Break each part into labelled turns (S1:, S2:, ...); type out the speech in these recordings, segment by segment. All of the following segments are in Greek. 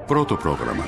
S1: Πρώτο πρόγραμμα.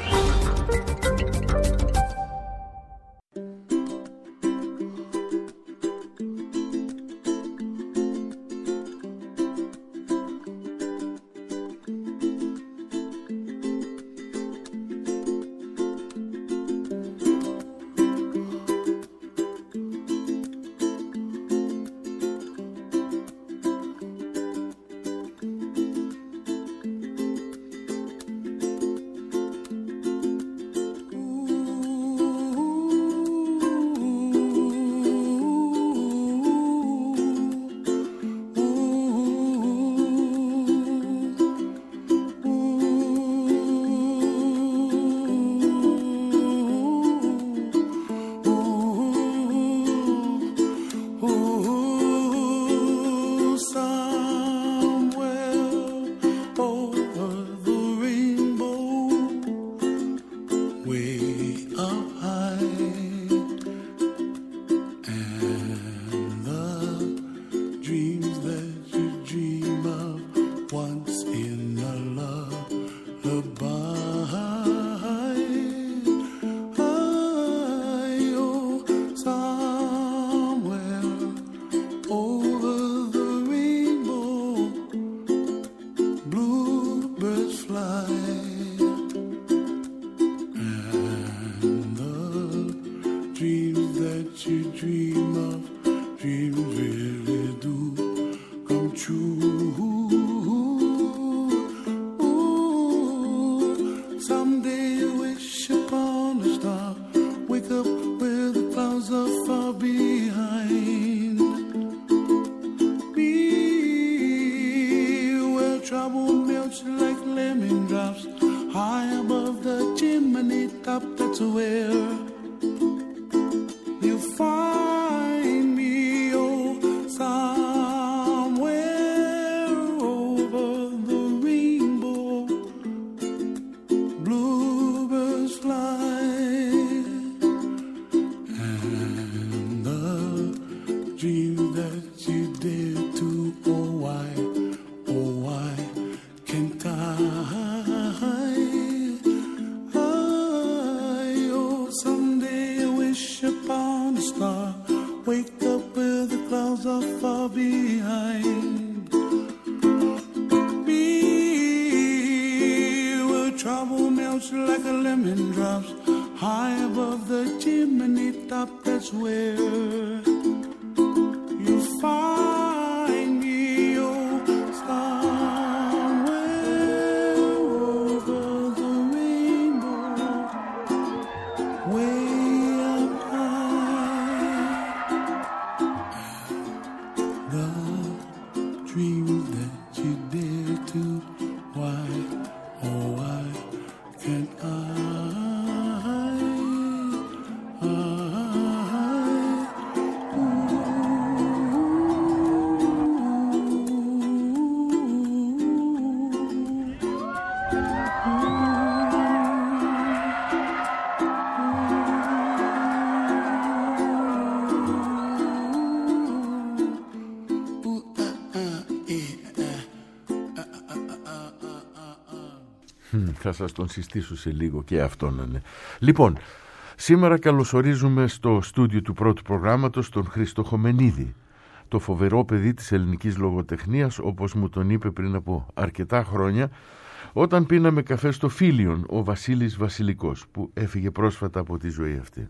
S2: Θα σας τον συστήσω σε λίγο και αυτό να είναι. Λοιπόν, σήμερα καλωσορίζουμε στο στούντιο του πρώτου προγράμματος τον Χρήστο Χομενίδη, το φοβερό παιδί της ελληνικής λογοτεχνίας, όπως μου τον είπε πριν από αρκετά χρόνια, όταν πίναμε καφέ στο Φίλιον, ο Βασίλης Βασιλικός, που έφυγε πρόσφατα από τη ζωή αυτή.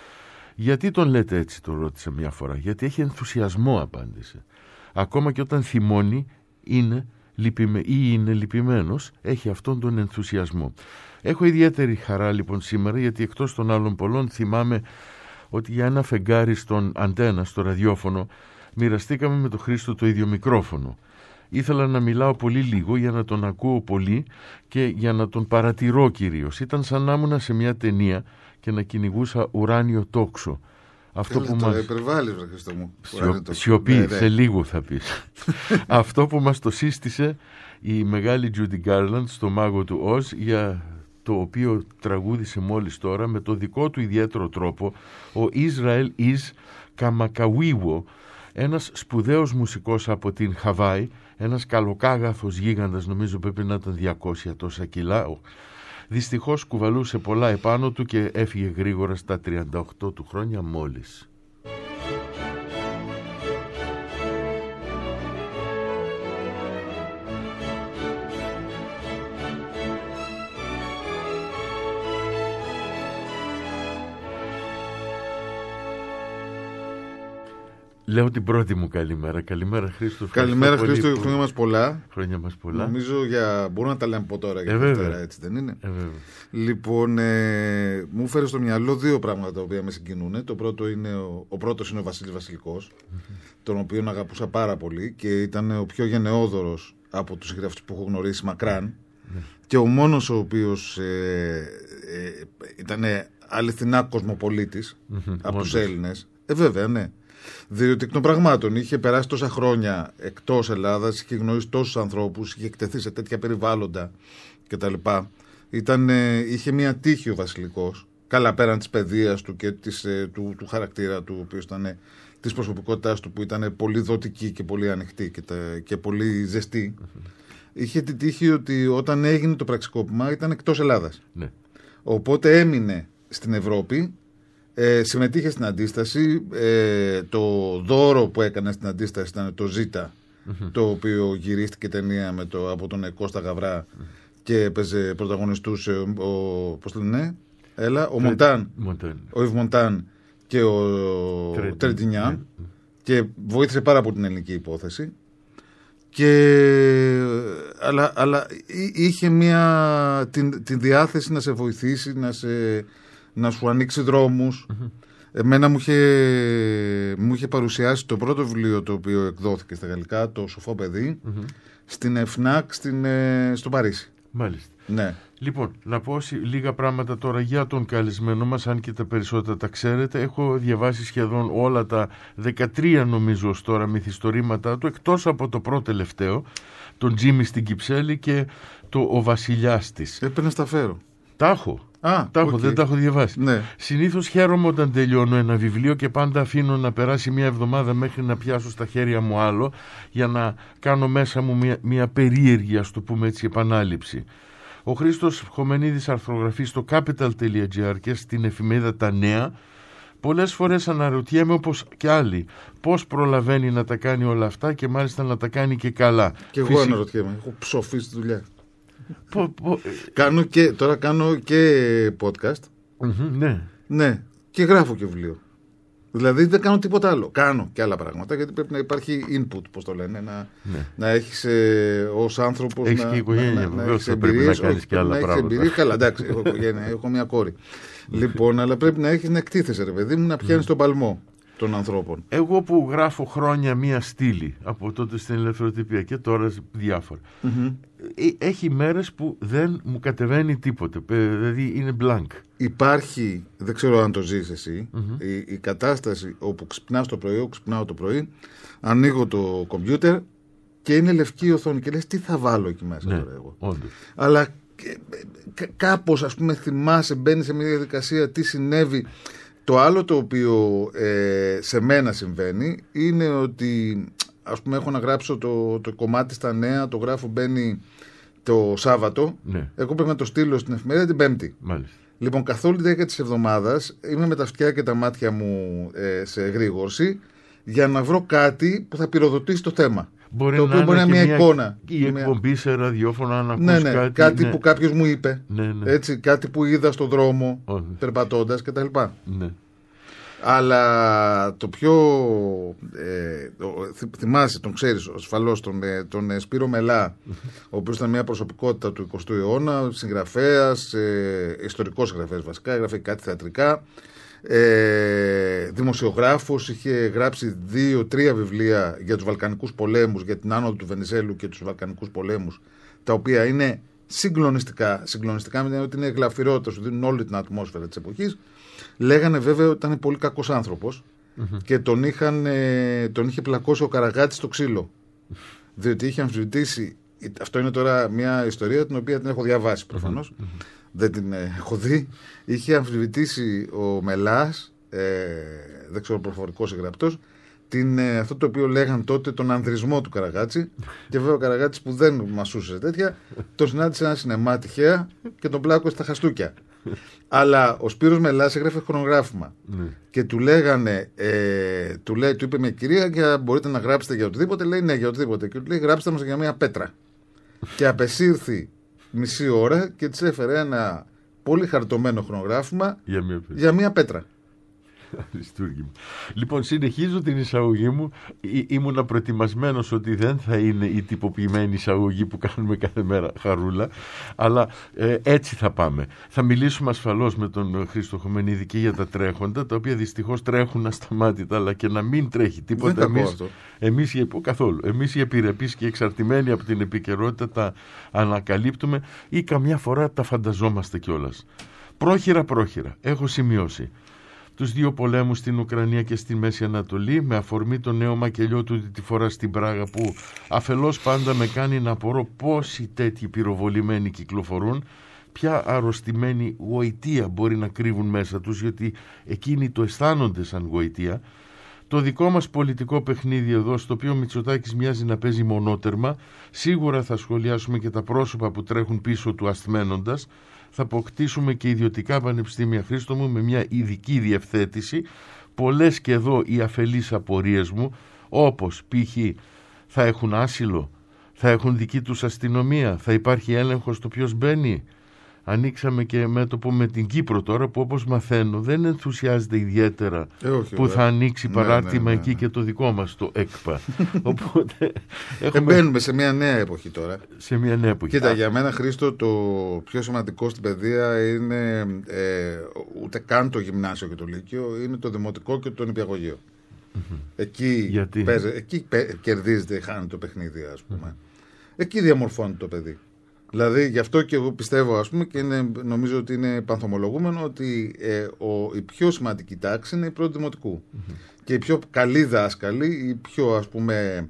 S2: Γιατί τον λέτε έτσι, τον ρώτησα μια φορά. Γιατί έχει ενθουσιασμό, απάντησε. Ακόμα και όταν θυμώνει είναι λυπημένος, έχει αυτόν τον ενθουσιασμό. Έχω ιδιαίτερη χαρά λοιπόν σήμερα, γιατί εκτός των άλλων πολλών θυμάμαι ότι για ένα φεγγάρι στον αντένα, στο ραδιόφωνο, μοιραστήκαμε με τον Χρήστο το ίδιο μικρόφωνο. Ήθελα να μιλάω πολύ λίγο για να τον ακούω πολύ και για να τον παρατηρώ κυρίως. Ήταν σαν να ήμουν σε μια ταινία και να κυνηγούσα ουράνιο τόξο.
S3: Αυτό που μας... υπερβάλλεις, Χριστό μου.
S2: Σιωπή, σε λίγο θα πεις. Αυτό που μας το σύστησε η μεγάλη Judy Garland στο Μάγο του Οζ, για το οποίο τραγούδισε μόλις τώρα με το δικό του ιδιαίτερο τρόπο ο Israel Is Kamakawiwo, ένας σπουδαίος μουσικός από την Χαβάη, ένας καλοκάγαθος γίγαντας, νομίζω πρέπει να ήταν 200 τόσα κιλά, Δυστυχώς κουβαλούσε πολλά επάνω του και έφυγε γρήγορα στα 38 του χρόνια μόλις. Λέω την πρώτη μου καλημέρα. Καλημέρα Χρήστο.
S3: Καλημέρα Χρήστο, χρόνια μας πολλά.
S2: Χρόνια μας πολλά.
S3: Νομίζω μπορούμε να τα λέμε από τώρα για Δευτέρα, έτσι δεν είναι? Λοιπόν, μου φέρει στο μυαλό δύο πράγματα τα οποία με συγκινούν. Το πρώτο είναι ο πρώτος είναι ο Βασίλης Βασιλικός, τον οποίον αγαπούσα πάρα πολύ και ήταν ο πιο γενναιόδωρος από τους συγγραφείς που έχω γνωρίσει μακράν και ο μόνος ο οποίος ήταν αληθινά κοσμοπολίτης από τους Έλληνες. Βέβαια, ναι. Διότι εκ των πραγμάτων είχε περάσει τόσα χρόνια εκτός Ελλάδας, είχε γνωρίσει τόσους ανθρώπους, είχε εκτεθεί σε τέτοια περιβάλλοντα κτλ. Είχε μια τύχη ο Βασιλικός, καλά πέραν της παιδείας του και του χαρακτήρα του, ο οποίος ήταν της προσωπικότητάς του που ήταν πολύ δοτική και πολύ ανοιχτή και πολύ ζεστή. Είχε τη τύχη ότι όταν έγινε το πραξικόπημα ήταν εκτός Ελλάδας. Ναι. Οπότε έμεινε στην Ευρώπη. Συμμετείχε στην αντίσταση. Το δώρο που έκανε στην αντίσταση ήταν το Ζήτα, το οποίο γυρίστηκε ταινία από τον Κώστα Γαβρά και πρωταγωνιστούσε ο Μοντάν, ο Ιβ Μοντάν και ο Τρεντινιάν και βοήθησε πάρα πολύ την ελληνική υπόθεση. Αλλά είχε την διάθεση να σε βοηθήσει, να σου ανοίξει δρόμους. Εμένα μου είχε παρουσιάσει το πρώτο βιβλίο το οποίο εκδόθηκε στα γαλλικά, το Σοφό παιδί, στην ΕΦΝΑΚ στο Παρίσι.
S2: Μάλιστα.
S3: Ναι.
S2: Λοιπόν, να πω λίγα πράγματα τώρα για τον καλεσμένο μας, αν και τα περισσότερα τα ξέρετε. Έχω διαβάσει σχεδόν όλα τα 13 νομίζω ως τώρα μυθιστορήματά του, εκτός από το πρώτο τελευταίο, τον Τζίμι στην Κυψέλη και ο Βασιλιάς της.
S3: Έπρεπε να στα φέρω.
S2: Τα έχω. Δεν τα έχω διαβάσει. Ναι. Συνήθως χαίρομαι όταν τελειώνω ένα βιβλίο και πάντα αφήνω να περάσει μια εβδομάδα μέχρι να πιάσω στα χέρια μου άλλο για να κάνω μέσα μου μια περίεργη, ας το πούμε έτσι, επανάληψη. Ο Χρήστος Χομενίδης αρθρογραφεί στο capital.gr και στην εφημερίδα Τα Νέα. Πολλές φορές αναρωτιέμαι, όπως και άλλοι, πώς προλαβαίνει να τα κάνει όλα αυτά και μάλιστα να τα κάνει και καλά.
S3: Και εγώ αναρωτιέμαι, έχω ψοφεί στη δουλειά. Τώρα κάνω και podcast. Ναι, και γράφω και βιβλίο. Δηλαδή δεν κάνω τίποτα άλλο. Κάνω και άλλα πράγματα γιατί πρέπει να υπάρχει input, πώς το λένε. Να έχεις ως άνθρωπος.
S2: Έχεις και οικογένεια, βεβαίως θα πρέπει να κάνεις και άλλα πράγματα.
S3: Καλά, εντάξει, έχω οικογένεια, έχω μια κόρη. Λοιπόν, αλλά πρέπει να έχεις να εκτίθεσαι, ρε παιδί μου, να πιάνεις τον παλμό των ανθρώπων.
S2: Εγώ που γράφω χρόνια μία στήλη από τότε στην ελευθεροτυπία και τώρα διάφορα. Έχει μέρες που δεν μου κατεβαίνει τίποτε. Δηλαδή είναι blank.
S3: Υπάρχει, δεν ξέρω αν το ζεις εσύ, η κατάσταση όπου ξυπνάω το πρωί, ανοίγω το κομπιούτερ και είναι λευκή η οθόνη και λες τι θα βάλω εκεί μέσα τώρα εγώ.
S2: Όντως.
S3: Αλλά κάπως ας πούμε θυμάσαι, μπαίνει σε μια διαδικασία τι συνέβη. Το άλλο το οποίο σε μένα συμβαίνει είναι ότι ας πούμε έχω να γράψω το κομμάτι στα Νέα, το γράφω μπαίνει το Σάββατο, εγώ πρέπει να το στείλω στην εφημερίδα την Πέμπτη.
S2: Μάλιστα.
S3: Λοιπόν, καθ' όλη τη διάρκεια της εβδομάδας είμαι με τα αυτιά και τα μάτια μου σε γρήγορση για να βρω κάτι που θα πυροδοτήσει το θέμα.
S2: Μπορεί
S3: το οποίο μπορεί να είναι μια εικόνα.
S2: Η εκπομπή σε ραδιόφωνο να ακούσει
S3: κάτι που κάποιος μου είπε. Έτσι, κάτι που είδα στον δρόμο περπατώντας κτλ. Ναι. Αλλά το πιο θυμάσαι, τον ξέρεις ασφαλώς, τον Σπύρο Μελά, ο οποίος ήταν μια προσωπικότητα του 20ου αιώνα, συγγραφέας, ιστορικός συγγραφέας βασικά, έγραφε κάτι θεατρικά, δημοσιογράφος, είχε γράψει 2-3 βιβλία για τους Βαλκανικούς πολέμους, για την άνοδο του Βενιζέλου και τους Βαλκανικούς πολέμους, τα οποία είναι συγκλονιστικά με ότι είναι γλαφυρότητα, σου δίνουν όλη την ατμόσφαιρα της εποχής. Λέγανε βέβαια ότι ήταν πολύ κακός άνθρωπος και τον είχε πλακώσει ο Καραγάτης στο ξύλο. Διότι είχε αμφισβητήσει. Αυτό είναι τώρα μια ιστορία την οποία την έχω διαβάσει προφανώς. Δεν την έχω δει. Είχε αμφισβητήσει ο Μελάς, δεν ξέρω προφορικός ή γραπτός, αυτό το οποίο λέγαν τότε τον ανδρισμό του Καραγάτση. Και βέβαια ο Καραγάτσης που δεν μασούσε τέτοια, τον συνάντησε ένα σινεμά τυχαία και τον πλάκωσε στα χαστούκια. Αλλά ο Σπύρος Μελάς έγραφε χρονογράφημα. Και του λέγανε, του είπε μια κυρία, και μπορείτε να γράψετε για οτιδήποτε. Λέει ναι, για οτιδήποτε. Και του λέει, γράψτε μας για μια πέτρα. Και απεσύρθη μισή ώρα και της έφερε ένα πολύ χαρτωμένο χρονογράφημα για μια πέτρα.
S2: Λοιπόν, συνεχίζω την εισαγωγή μου. Ήμουνα προετοιμασμένος ότι δεν θα είναι η τυποποιημένη εισαγωγή που κάνουμε κάθε μέρα, Χαρούλα, αλλά έτσι θα πάμε. Θα μιλήσουμε ασφαλώς με τον Χρήστο Χομενίδη και για τα τρέχοντα, τα οποία δυστυχώς τρέχουν ασταμάτητα, αλλά και να μην τρέχει τίποτα. Εμείς οι επιρρεπείς και εξαρτημένοι από την επικαιρότητα τα ανακαλύπτουμε ή καμιά φορά τα φανταζόμαστε κιόλας. Πρόχειρα έχω σημειώσει τους 2 πολέμους στην Ουκρανία και στη Μέση Ανατολή, με αφορμή το νέο μακελιό του τη φορά στην Πράγα, που αφελώς πάντα με κάνει να απορώ πόσοι τέτοιοι πυροβολημένοι κυκλοφορούν, ποια αρρωστημένη γοητεία μπορεί να κρύβουν μέσα τους, γιατί εκείνοι το αισθάνονται σαν γοητεία. Το δικό μας πολιτικό παιχνίδι εδώ, στο οποίο ο Μητσοτάκης μοιάζει να παίζει μονότερμα, σίγουρα θα σχολιάσουμε και τα πρόσωπα που τρέχουν πίσω του ασθμένοντας. Θα αποκτήσουμε και ιδιωτικά πανεπιστήμια, Χρήστο μου, με μια ειδική διευθέτηση. Πολλές και εδώ οι αφελείς απορίες μου, όπως π.χ. θα έχουν άσυλο, θα έχουν δική τους αστυνομία, θα υπάρχει έλεγχος στο ποιος μπαίνει. Ανοίξαμε και μέτωπο με την Κύπρο τώρα, που όπως μαθαίνω δεν ενθουσιάζεται ιδιαίτερα που θα ανοίξει παράρτημα εκεί και το δικό μας το ΕΚΠΑ. Οπότε
S3: μπαίνουμε σε μια νέα εποχή τώρα.
S2: Σε μια νέα εποχή.
S3: Κοίτα, για μένα, Χρήστο, το πιο σημαντικό στην παιδεία είναι ούτε καν το γυμνάσιο και το λύκειο, είναι το δημοτικό και το νηπιαγωγείο. Εκεί κερδίζεται, χάνει το παιχνίδι, ας πούμε. Εκεί διαμορφώνει το παιδί. Δηλαδή, γι' αυτό και εγώ πιστεύω, ας πούμε, και νομίζω ότι είναι πανθομολογούμενο, ότι η πιο σημαντική τάξη είναι η πρώτη δημοτικού. Και οι πιο καλοί δάσκαλοι, οι πιο, ας πούμε,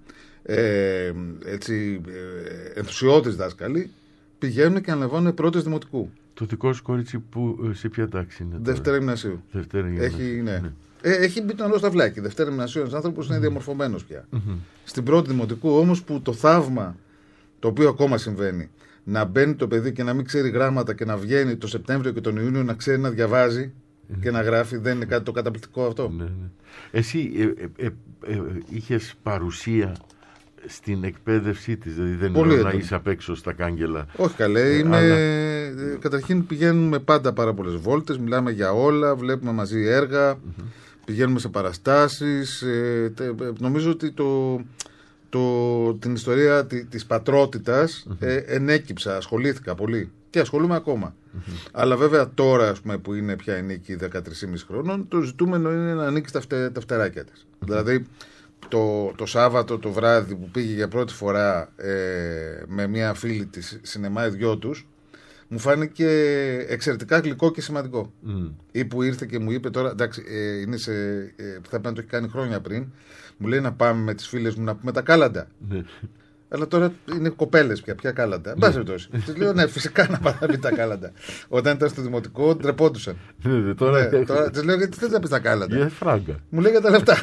S3: ενθουσιώδεις δάσκαλοι, πηγαίνουν και ανεβαίνουν πρώτες δημοτικού.
S2: Το δικό σου κορίτσι σε ποια τάξη είναι?
S3: Δευτέρα γυμνασίου. Έχει μπει το νερό στα βλάκια. Δευτέρα γυμνασίου, ένας άνθρωπος είναι διαμορφωμένος πια. Στην πρώτη δημοτικού όμως, που το θαύμα, το οποίο ακόμα συμβαίνει, να μπαίνει το παιδί και να μην ξέρει γράμματα και να βγαίνει το Σεπτέμβριο και τον Ιούνιο να ξέρει να διαβάζει και να γράφει, δεν είναι κάτι το καταπληκτικό αυτό?
S2: Ναι. Εσύ είχες παρουσία στην εκπαίδευσή της, δηλαδή δεν είναι να είσαι απ' έξω στα κάγκελα?
S3: Όχι καλέ, καταρχήν πηγαίνουμε πάντα πάρα πολλές βόλτες, μιλάμε για όλα, βλέπουμε μαζί έργα, πηγαίνουμε σε παραστάσεις, νομίζω ότι την ιστορία της πατρότητας ενέκυψα, ασχολήθηκα πολύ και ασχολούμαι ακόμα. Αλλά βέβαια τώρα, ας πούμε, που είναι πια ενίκη 13,5 χρόνων, το ζητούμενο είναι να ανοίξει τα φτεράκια της. Δηλαδή το Σάββατο το βράδυ που πήγε για πρώτη φορά με μια φίλη της σινεμά, οι δυο τους, μου φάνηκε εξαιρετικά γλυκό και σημαντικό. Ή που ήρθε και μου είπε τώρα, εντάξει, θα πρέπει να το έχει κάνει χρόνια πριν, μου λέει να πάμε με τις φίλες μου να πούμε τα κάλαντα. Αλλά τώρα είναι κοπέλες πια κάλαντα. Εν πάση περιπτώσει. Της λέω ναι, φυσικά να πάμε να πει τα κάλαντα. Όταν ήταν στο δημοτικό, ντρεπόντουσαν. Τώρα της λέω, γιατί θες να πεις τα κάλαντα?
S2: Για φράγκα.
S3: Μου λέει για τα λεφτά.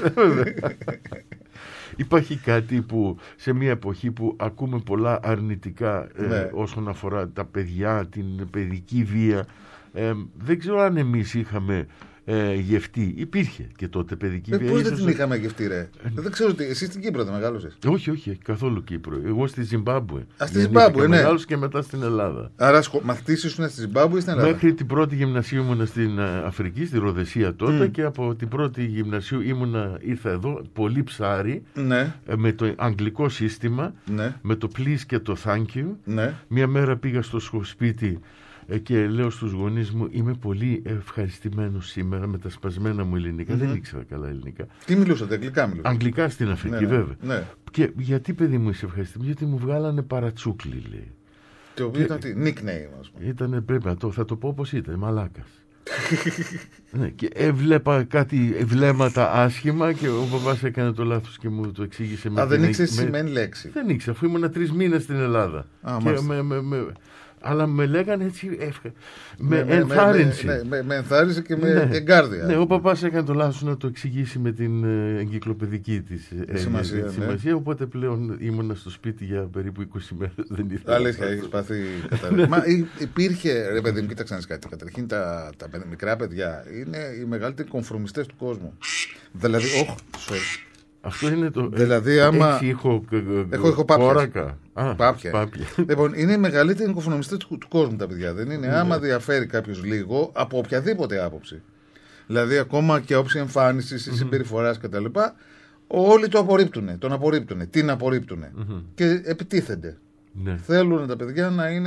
S2: Υπάρχει κάτι που σε μια εποχή που ακούμε πολλά αρνητικά όσον αφορά τα παιδιά, την παιδική βία, δεν ξέρω αν εμείς είχαμε γευτεί. Υπήρχε και τότε παιδική βία.
S3: Πώς δεν την είχαμε γευτεί, ρε? Δεν ξέρω τι. Εσύ στην Κύπρο δεν μεγάλωσες?
S2: Όχι, καθόλου Κύπρο. Εγώ στη Ζιμπάμπουε.
S3: Στη Ζιμπάμπουε, ναι.
S2: Μεγάλωσα και μετά στην Ελλάδα.
S3: Άρα μαθητής ήσουν στη Ζιμπάμπουε ή στην Ελλάδα?
S2: Μέχρι την πρώτη γυμνασίου ήμουνα στην Αφρική, στη Ροδεσία τότε, και από την πρώτη γυμνασίου ήρθα εδώ, πολύ ψάρι, με το αγγλικό σύστημα, με το please και το thank you. Μια μέρα πήγα στο σπίτι και λέω στους γονείς μου, είμαι πολύ ευχαριστημένος σήμερα με τα σπασμένα μου ελληνικά. Δεν ήξερα καλά ελληνικά.
S3: Τι μιλούσατε, αγγλικά μιλούσατε?
S2: Αγγλικά στην Αφρική, βέβαια. Και γιατί, παιδί μου, είσαι ευχαριστημένος? Γιατί μου βγάλανε παρατσούκλι, λέει.
S3: Το οποίο ήταν nickname, ας πούμε.
S2: Ήτανε, πρέπει να θα το πω όπως ήταν, μαλάκας. Και έβλεπα κάτι βλέμματα άσχημα και ο μπαμπάς έκανε το λάθος και μου το εξήγησε.
S3: Δεν ήξερε σημαίνει λέξη?
S2: Δεν ήξερα, αφού ήμουν 3 μήνες στην Ελλάδα. Αλλά με λέγανε έτσι με ενθάρρυνση.
S3: Με ενθάρρυνση και με εγκάρδια.
S2: Ναι, ο παπάς έκανε το λάθος να το εξηγήσει με την εγκυκλοπαιδική της σημασία. Οπότε πλέον ήμουνα στο σπίτι για περίπου 20 μέρες. Δεν ήθελα.
S3: Αλήθεια, έχεις πάθει καταρρεύση. Μα υπήρχε, ρε παιδί μου, κοίταξε να δεις κάτι. Καταρχήν τα μικρά παιδιά είναι οι μεγαλύτεροι κομφορμιστές του κόσμου. Δηλαδή,
S2: αυτό είναι το.
S3: Δηλαδή, άμα. Έχω
S2: πάπια.
S3: Πάπια. Λοιπόν, είναι οι μεγαλύτεροι κομφορμιστές του κόσμου τα παιδιά. Δεν είναι. Άμα διαφέρει κάποιος λίγο από οποιαδήποτε άποψη. Δηλαδή, ακόμα και όψη εμφάνισης ή συμπεριφοράς κτλ. Όλοι το απορρίπτουν. Τον απορρίπτουν. Την απορρίπτουν. Και επιτίθενται.
S2: Ναι.
S3: Θέλουν τα παιδιά να είναι.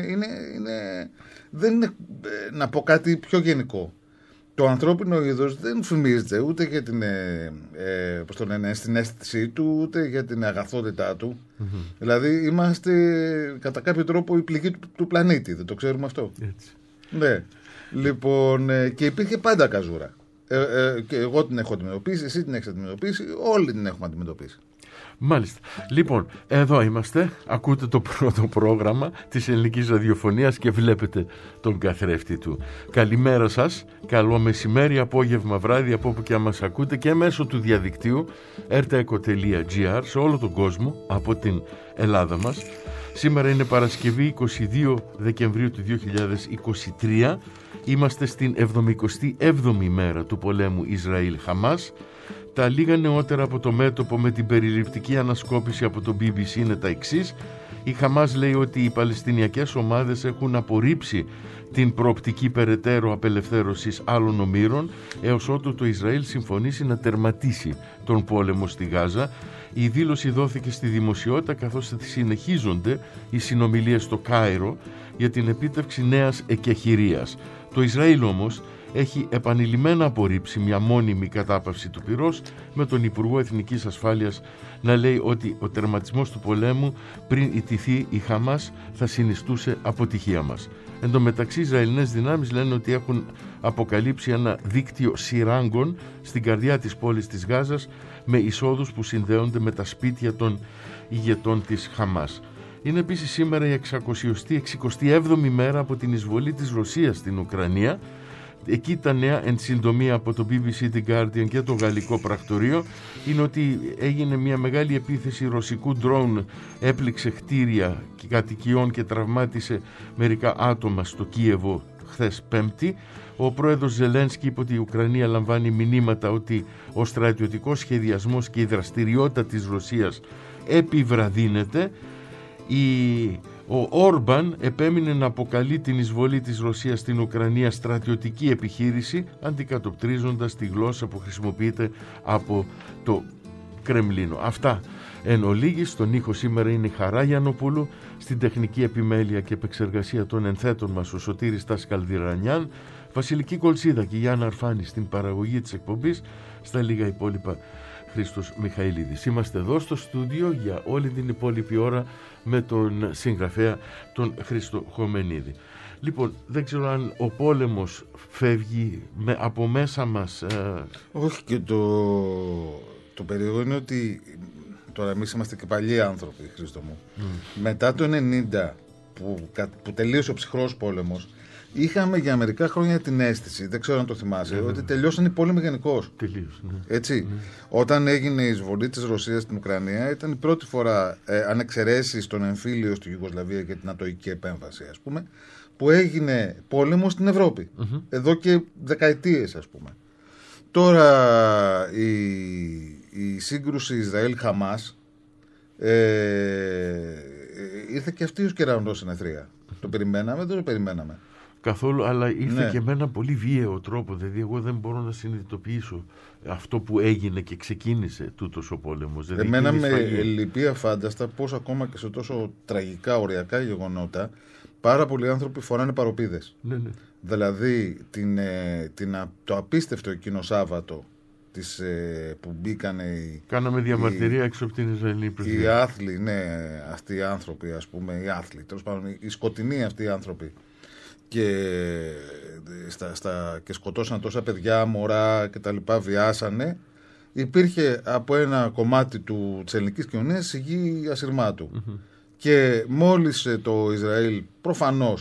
S3: Δεν είναι. Να πω κάτι πιο γενικό. Το ανθρώπινο είδος δεν φημίζεται ούτε για την συναίσθησή του, ούτε για την αγαθότητά του. Δηλαδή είμαστε κατά κάποιο τρόπο η πληγή του πλανήτη, δεν το ξέρουμε αυτό.
S2: Έτσι.
S3: Ναι. Λοιπόν, και υπήρχε πάντα καζούρα. Και εγώ την έχω αντιμετωπίσει, εσύ την έχεις αντιμετωπίσει, όλοι την έχουμε αντιμετωπίσει.
S2: Μάλιστα. Λοιπόν, εδώ είμαστε. Ακούτε το πρώτο πρόγραμμα της ελληνικής ραδιοφωνίας και βλέπετε τον καθρέφτη του. Καλημέρα σας, καλό μεσημέρι, απόγευμα, βράδυ, από όπου και αν μας ακούτε και μέσω του διαδικτύου rtaeco.gr σε όλο τον κόσμο, από την Ελλάδα μας. Σήμερα είναι Παρασκευή 22 Δεκεμβρίου του 2023. Είμαστε στην 77η μέρα του πολέμου Ισραήλ-Χαμάς. Τα λίγα νεότερα από το μέτωπο με την περιληπτική ανασκόπηση από το BBC είναι τα εξής. Η Χαμάς λέει ότι οι Παλαιστινιακές ομάδες έχουν απορρίψει την προοπτική περαιτέρω απελευθέρωσης άλλων ομήρων έως ότου το Ισραήλ συμφωνήσει να τερματίσει τον πόλεμο στη Γάζα. Η δήλωση δόθηκε στη δημοσιότητα καθώς συνεχίζονται οι συνομιλίες στο Κάιρο για την επίτευξη νέας εκεχηρίας. Το Ισραήλ όμως έχει επανειλημμένα απορρίψει μια μόνιμη κατάπαυση του πυρός, με τον Υπουργό Εθνικής Ασφάλειας να λέει ότι ο τερματισμός του πολέμου πριν ιτηθεί η Χαμάς θα συνιστούσε αποτυχία μας. Εν τω μεταξύ, οι Ισραηλινές δυνάμεις λένε ότι έχουν αποκαλύψει ένα δίκτυο σειράγκων στην καρδιά της πόλης της Γάζας με εισόδους που συνδέονται με τα σπίτια των ηγετών της Χαμάς. Είναι επίσης σήμερα η 67η μέρα από την εισβολή της Ρωσίας στην Ουκρανία. Εκεί τα νέα, εν συντομία, από το BBC, The Guardian και το γαλλικό πρακτορείο, είναι ότι έγινε μια μεγάλη επίθεση ρωσικού ντρόουν, έπληξε κτίρια κατοικιών και τραυμάτισε μερικά άτομα στο Κίεβο χθες Πέμπτη. Ο πρόεδρος Ζελένσκι είπε ότι η Ουκρανία λαμβάνει μηνύματα ότι ο στρατιωτικός σχεδιασμός και η δραστηριότητα της Ρωσίας επιβραδύνεται. Ο Όρμπαν επέμεινε να αποκαλεί την εισβολή της Ρωσίας στην Ουκρανία στρατιωτική επιχείρηση, αντικατοπτρίζοντας τη γλώσσα που χρησιμοποιείται από το Κρεμλίνο. Αυτά εν ολίγης. Στον ήχο σήμερα είναι η Χαρά Γιαννοπούλου, στην τεχνική επιμέλεια και επεξεργασία των ενθέτων μας ο Σωτήρης Τασκαλδιρανιάν, Βασιλική Κολσίδα και Γιάννα Αρφάνη στην παραγωγή της εκπομπής, στα λίγα υπόλοιπα Χρήστος Μιχαηλίδης. Είμαστε εδώ στο στούντιο για όλη την υπόλοιπη ώρα με τον συγγραφέα τον Χρήστο Χομενίδη. Λοιπόν, δεν ξέρω αν ο πόλεμος φεύγει από μέσα μας.
S3: Όχι, και το περίεργο είναι ότι τώρα εμείς είμαστε και παλιοί άνθρωποι, Χρήστο μου. Μετά το 90 που τελείωσε ο ψυχρός πόλεμος, είχαμε για μερικά χρόνια την αίσθηση, δεν ξέρω αν το θυμάσαι, ότι τελειώσαν οι πόλεμοι γενικώς.
S2: Τελείως, ναι.
S3: Έτσι. Όταν έγινε η εισβολή της Ρωσίας στην Ουκρανία, ήταν η πρώτη φορά, αν εξαιρέσεις τον εμφύλιο στη Ιουγκοσλαβία και την ατοική επέμβαση, ας πούμε, που έγινε πόλεμο στην Ευρώπη. Εδώ και δεκαετίες, ας πούμε. Τώρα η σύγκρουση Ισραήλ-Χαμάς ήρθε και αυτή ως κεραυνός στην αιθρία. Το περιμέναμε, δεν το περιμέναμε.
S2: Καθόλου, αλλά ήρθε και με έναν πολύ βίαιο τρόπο. Δηλαδή, εγώ δεν μπορώ να συνειδητοποιήσω αυτό που έγινε και ξεκίνησε τούτος ο πόλεμος. Δηλαδή,
S3: εμένα με λυπεί αφάνταστα πως ακόμα και σε τόσο τραγικά οριακά γεγονότα πάρα πολλοί άνθρωποι φοράνε παροπίδες.
S2: Ναι.
S3: Δηλαδή, το απίστευτο εκείνο Σάββατο που μπήκανε.
S2: Κάναμε διαμαρτυρία έξω από την Ισραηλινή πρεσβεία.
S3: Οι άθλοι, ναι, αυτοί οι άνθρωποι, ας πούμε, οι άθλοι, τέλος πάντων, οι σκοτεινοί αυτοί οι άνθρωποι. Και σκοτώσαν τόσα παιδιά, μωρά και τα λοιπά, βιάσανε. Υπήρχε από ένα κομμάτι της ελληνικής κοινωνίας σιγή ασυρμάτου. Και μόλις το Ισραήλ προφανώς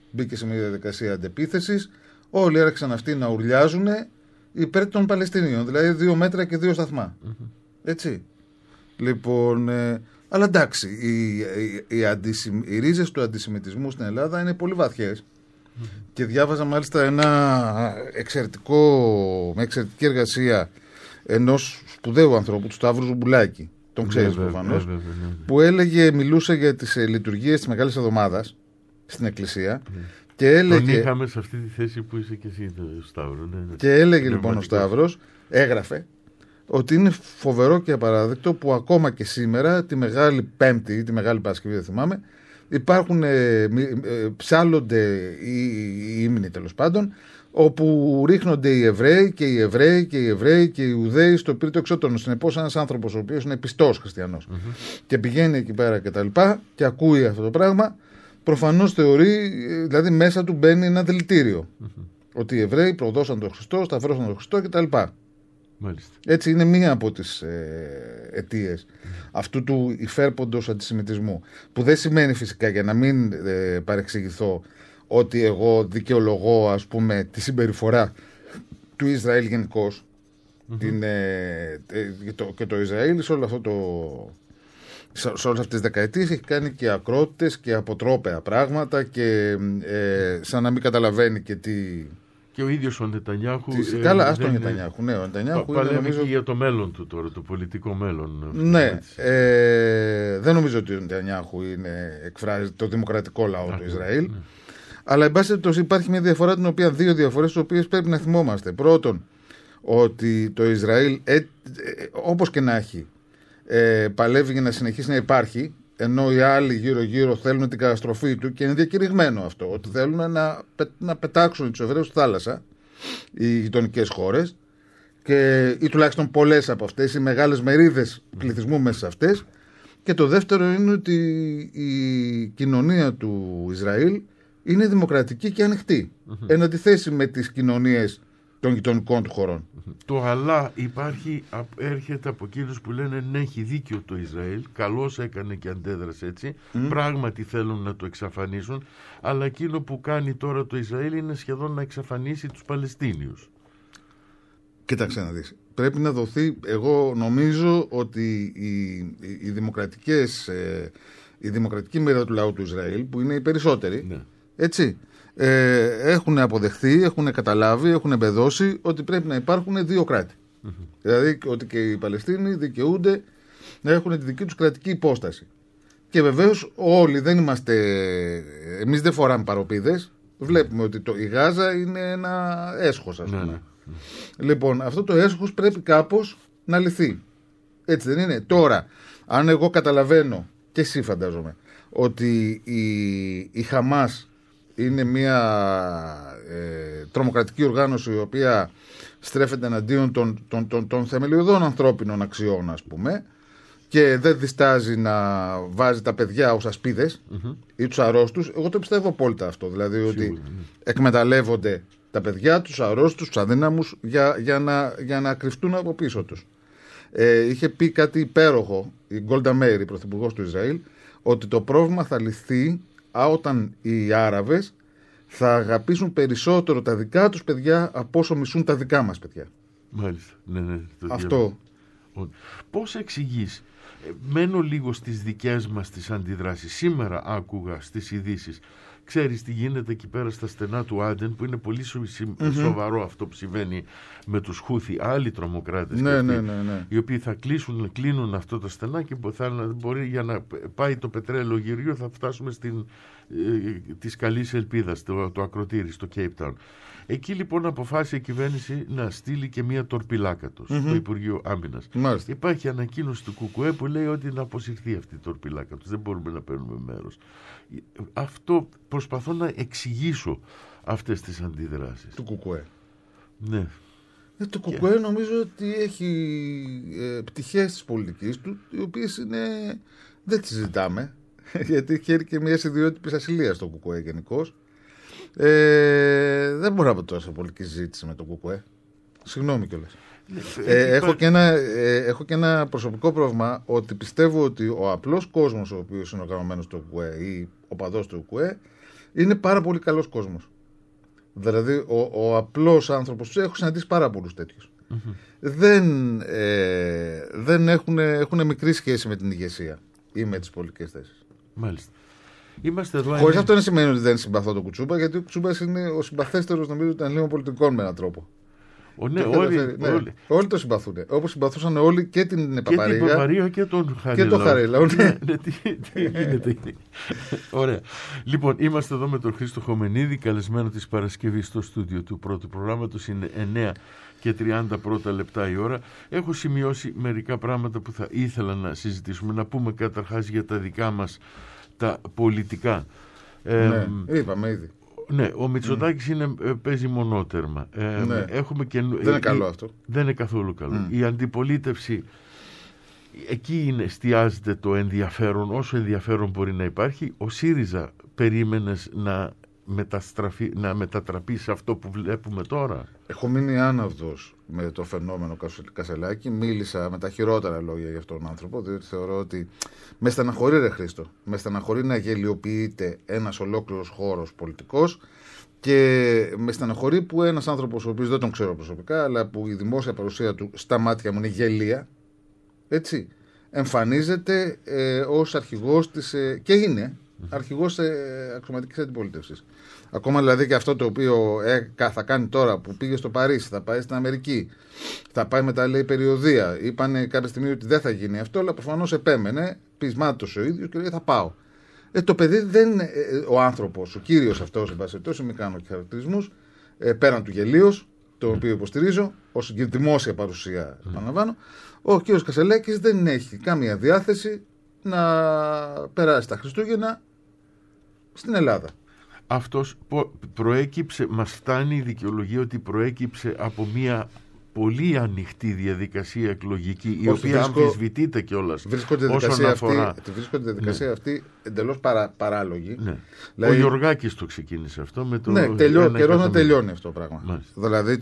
S3: μπήκε σε μια διαδικασία αντεπίθεσης. Όλοι άρχισαν αυτοί να ουρλιάζουν υπέρ των Παλαιστινίων, δηλαδή 2 μέτρα και 2 σταθμά. Έτσι. Λοιπόν, αλλά εντάξει, οι ρίζες του αντισημιτισμού στην Ελλάδα είναι πολύ βαθιές. Και διάβαζα μάλιστα μια εξαιρετική εργασία ενός σπουδαίου ανθρώπου, του Σταύρου Ζουμπουλάκη, τον ξέρεις προφανώς, που μιλούσε για τις λειτουργίες της Μεγάλης Εβδομάδας στην Εκκλησία. Και έλεγε,
S2: τον είχαμε σε αυτή τη θέση που είσαι και εσύ, Σταύρο.
S3: Και έλεγε λοιπόν ο Σταύρος, έγραφε, ότι είναι φοβερό και απαράδεκτο που ακόμα και σήμερα, τη Μεγάλη Πέμπτη ή τη Μεγάλη Παρασκευή, δεν θυμάμαι, υπάρχουν, ψάλλονται οι ύμνοι τέλος πάντων, όπου ρίχνονται οι Εβραίοι και οι Εβραίοι και οι Εβραίοι και οι Ιουδαίοι στο πύριτο εξώτονο. Συνεπώς, ένας άνθρωπος ο οποίος είναι πιστός χριστιανός και πηγαίνει εκεί πέρα και τα λοιπά και ακούει αυτό το πράγμα, προφανώς θεωρεί, δηλαδή μέσα του μπαίνει ένα δηλητήριο. Ότι οι Εβραίοι προδώσαν τον Χριστό, σταυρώσαν τον Χριστό κτλ. Έτσι, είναι μία από τις αιτίες αυτού του υφέρποντος αντισημιτισμού. Που δεν σημαίνει φυσικά, για να μην παρεξηγηθώ, ότι εγώ δικαιολογώ, ας πούμε, τη συμπεριφορά του Ισραήλ γενικώς. Και το Ισραήλ σε όλο αυτό σε όλες αυτές τις δεκαετίες έχει κάνει και ακρότητες και αποτρόπαια πράγματα και σαν να μην καταλαβαίνει και τι...
S2: Και ο ίδιος ο Νετανιάχου...
S3: Καλά, ας τον Νετανιάχου. Ναι, ο Νετανιάχου
S2: παλεύει νομίζω... και για το μέλλον του τώρα, το πολιτικό μέλλον.
S3: Ναι, δεν νομίζω ότι ο Νετανιάχου εκφράζει το δημοκρατικό λαό του Ισραήλ. Ναι. Αλλά εν πάση περιπτώσει υπάρχει μια διαφορά, δύο διαφορές τις οποίες πρέπει να θυμόμαστε. Πρώτον, ότι το Ισραήλ, όπως και να έχει, παλεύει για να συνεχίσει να υπάρχει, ενώ οι άλλοι γύρω-γύρω θέλουν την καταστροφή του, και είναι διακηρυγμένο αυτό, ότι θέλουν να πετάξουν τους Εβραίους στη θάλασσα, οι γειτονικές χώρες, ή τουλάχιστον πολλές από αυτές, οι μεγάλες μερίδες πληθυσμού μέσα σε αυτές. Και το δεύτερο είναι ότι η κοινωνία του Ισραήλ είναι δημοκρατική και ανοιχτή, εν αντιθέσει με τις κοινωνίες των γειτονικών του χωρών.
S2: Το αλλά έρχεται από εκείνους που λένε ναι, έχει δίκιο το Ισραήλ, καλώς έκανε και αντέδρασε έτσι, πράγματι θέλουν να το εξαφανίσουν, αλλά εκείνο που κάνει τώρα το Ισραήλ είναι σχεδόν να εξαφανίσει τους Παλαιστίνιους.
S3: Κοίταξε να δεις. Πρέπει να δοθεί, εγώ νομίζω ότι η δημοκρατική μερίδα του λαού του Ισραήλ, που είναι οι περισσότεροι, ναι, έτσι, έχουν αποδεχθεί, έχουν καταλάβει, έχουν εμπεδώσει ότι πρέπει να υπάρχουν 2 κράτη. Δηλαδή ότι και οι Παλαιστίνοι δικαιούνται να έχουν τη δική τους κρατική υπόσταση. Και βεβαίως όλοι δεν είμαστε, εμείς δεν φοράμε παροπίδες, βλέπουμε ότι η Γάζα είναι ένα έσχος, ας πούμε. Λοιπόν, αυτό το έσχος πρέπει κάπως να λυθεί. Έτσι δεν είναι? Τώρα, αν εγώ καταλαβαίνω, και εσύ φαντάζομαι, ότι η Χαμάς είναι μια τρομοκρατική οργάνωση η οποία στρέφεται εναντίον των θεμελιωδών ανθρώπινων αξιών, ας πούμε, και δεν διστάζει να βάζει τα παιδιά ως ασπίδες ή τους αρρώστους, εγώ το πιστεύω απόλυτα αυτό. Δηλαδή ότι εκμεταλλεύονται τα παιδιά, τους αρρώστους, τους αδύναμους για να κρυφτούν από πίσω τους. Είχε πει κάτι υπέροχο η Γκόλντα Μέιρ, η πρωθυπουργός του Ισραήλ, ότι το πρόβλημα θα λυθεί όταν οι Άραβες θα αγαπήσουν περισσότερο τα δικά τους παιδιά από όσο μισούν τα δικά μας παιδιά.
S2: Μάλιστα. Ναι,
S3: αυτό.
S2: Πώς εξηγείς? Μένω λίγο στις δικές μας τις αντιδράσεις. Σήμερα άκουγα στις ειδήσεις, ξέρεις τι γίνεται εκεί πέρα στα στενά του Άντεν, που είναι πολύ σοβαρό αυτό που συμβαίνει με τους Χούθι, άλλοι τρομοκράτες,
S3: ναι.
S2: οι οποίοι θα κλείνουν αυτό το στενά και μπορεί, για να πάει το πετρέλαιο γυριό, θα φτάσουμε της καλής ελπίδας, το ακροτήρι στο Cape Town. Εκεί λοιπόν αποφάσισε η κυβέρνηση να στείλει και μία τορπιλάκα στο Υπουργείο Άμυνας. Υπάρχει ανακοίνωση του ΚΚΕ που λέει ότι να αποσυρθεί αυτή η τορπιλάκα τους. Δεν μπορούμε να παίρνουμε μέρος. Αυτό προσπαθώ να εξηγήσω, αυτές τις αντιδράσεις.
S3: Του ΚΚΕ.
S2: Ναι.
S3: Το ΚΚΕ νομίζω ότι έχει πτυχές της πολιτικής του, οι οποίες δεν τις συζητάμε, γιατί έχει και μια ιδιότυπη ασυλία στο ΚΚΕ γενικώς. Δεν μπορώ να πω τόσο πολιτική συζήτηση με το ΚΚΕ. Συγγνώμη κιόλας. Έχω και ένα προσωπικό πρόβλημα, ότι πιστεύω ότι ο απλός κόσμος ο οποίος είναι οργανωμένος στο ΚΚΕ ή ο παδός του ΚΚΕ είναι πάρα πολύ καλός κόσμος. Δηλαδή ο απλός άνθρωπος, έχω συναντήσει πάρα πολλούς τέτοιους. Δεν έχουν μικρή σχέση με την ηγεσία ή με τις πολιτικές θέσεις.
S2: Μάλιστα.
S3: Χωρίς αυτό να σημαίνει ότι δεν συμπαθώ τον Κουτσούμπα, γιατί ο Κουτσούμπας είναι ο συμπαθέστερος, νομίζω, των Ελλήνων πολιτικών με έναν τρόπο. Όλοι το συμπαθούν. Όπως συμπαθούσαν όλοι και την Παπαρίγα.
S2: Και την Παπαρίγα και τον Χαρίλαο. Τι γίνεται. Ωραία. Λοιπόν, είμαστε εδώ με τον Χρήστο Χομενίδη, καλεσμένο της Παρασκευής στο στούντιο του πρώτου προγράμματος. Είναι 9:30 λεπτά η ώρα. Έχω σημειώσει μερικά πράγματα που θα ήθελα να συζητήσουμε. Να πούμε καταρχάς για τα δικά μας τα πολιτικά.
S3: Είπαμε ήδη.
S2: Ναι, ο Μητσοτάκης παίζει μονότερμα.
S3: Δεν είναι καλό αυτό.
S2: Δεν είναι καθόλου καλό. Η αντιπολίτευση, εκεί εστιάζεται το ενδιαφέρον, όσο ενδιαφέρον μπορεί να υπάρχει. Ο ΣΥΡΙΖΑ περίμενες να μετατραπεί σε αυτό που βλέπουμε τώρα?
S3: Έχω μείνει άναυδος με το φαινόμενο Κασελάκη. Μίλησα με τα χειρότερα λόγια για αυτόν τον άνθρωπο, διότι θεωρώ ότι με στεναχωρεί, ρε Χρήστο, με στεναχωρεί να γελιοποιείται ένας ολόκληρος χώρος πολιτικός, και με στεναχωρεί που ένας άνθρωπος, ο οποίος δεν τον ξέρω προσωπικά, αλλά που η δημόσια παρουσία του στα μάτια μου είναι γελία, έτσι, εμφανίζεται ως αρχηγός της, και είναι αρχηγός αξιωματικής αντιπολίτευσης. Ακόμα δηλαδή και αυτό το οποίο θα κάνει τώρα, που πήγε στο Παρίσι, θα πάει στην Αμερική, θα πάει μετά, λέει, περιοδεία. Είπανε κάποια στιγμή ότι δεν θα γίνει αυτό, αλλά προφανώς επέμενε, πεισμάτος ο ίδιος, και λέει θα πάω. Το παιδί δεν, ο άνθρωπος, ο κύριος αυτός, εν πάση περιπτώσει, μην κάνω και χαρακτηρισμούς, πέραν του γελίος, το οποίο υποστηρίζω, ως δημόσια παρουσία, επαναλαμβάνω, ο κύριος Κασελάκης δεν έχει κάμια διάθεση να περάσει τα Χριστούγεννα στην Ελλάδα.
S2: Αυτός προέκυψε, μας φτάνει η δικαιολογία ότι προέκυψε από μια πολύ ανοιχτή διαδικασία εκλογική, η οποία αμφισβητείται κιόλας.
S3: Βρίσκονται τη διαδικασία αυτή εντελώς παράλογη.
S2: Ναι.
S3: Δηλαδή,
S2: ο Γιωργάκης το ξεκίνησε αυτό. Με το
S3: καιρό να τελειώνει αυτό το πράγμα. Μάλιστα. Δηλαδή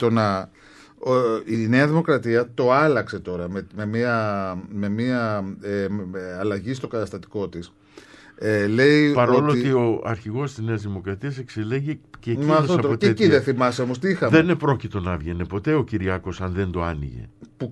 S3: η Νέα Δημοκρατία το άλλαξε τώρα με μια αλλαγή στο καταστατικό της. Λέει
S2: παρόλο ότι ο αρχηγός της Νέας Δημοκρατίας εξελέγει και εκείνος από τέτοια.
S3: Και εκεί δεν θυμάσαι όμως τι είχαμε.
S2: Δεν επρόκειτο να βγαίνει ποτέ ο Κυριάκος αν δεν το άνοιγε.
S3: Που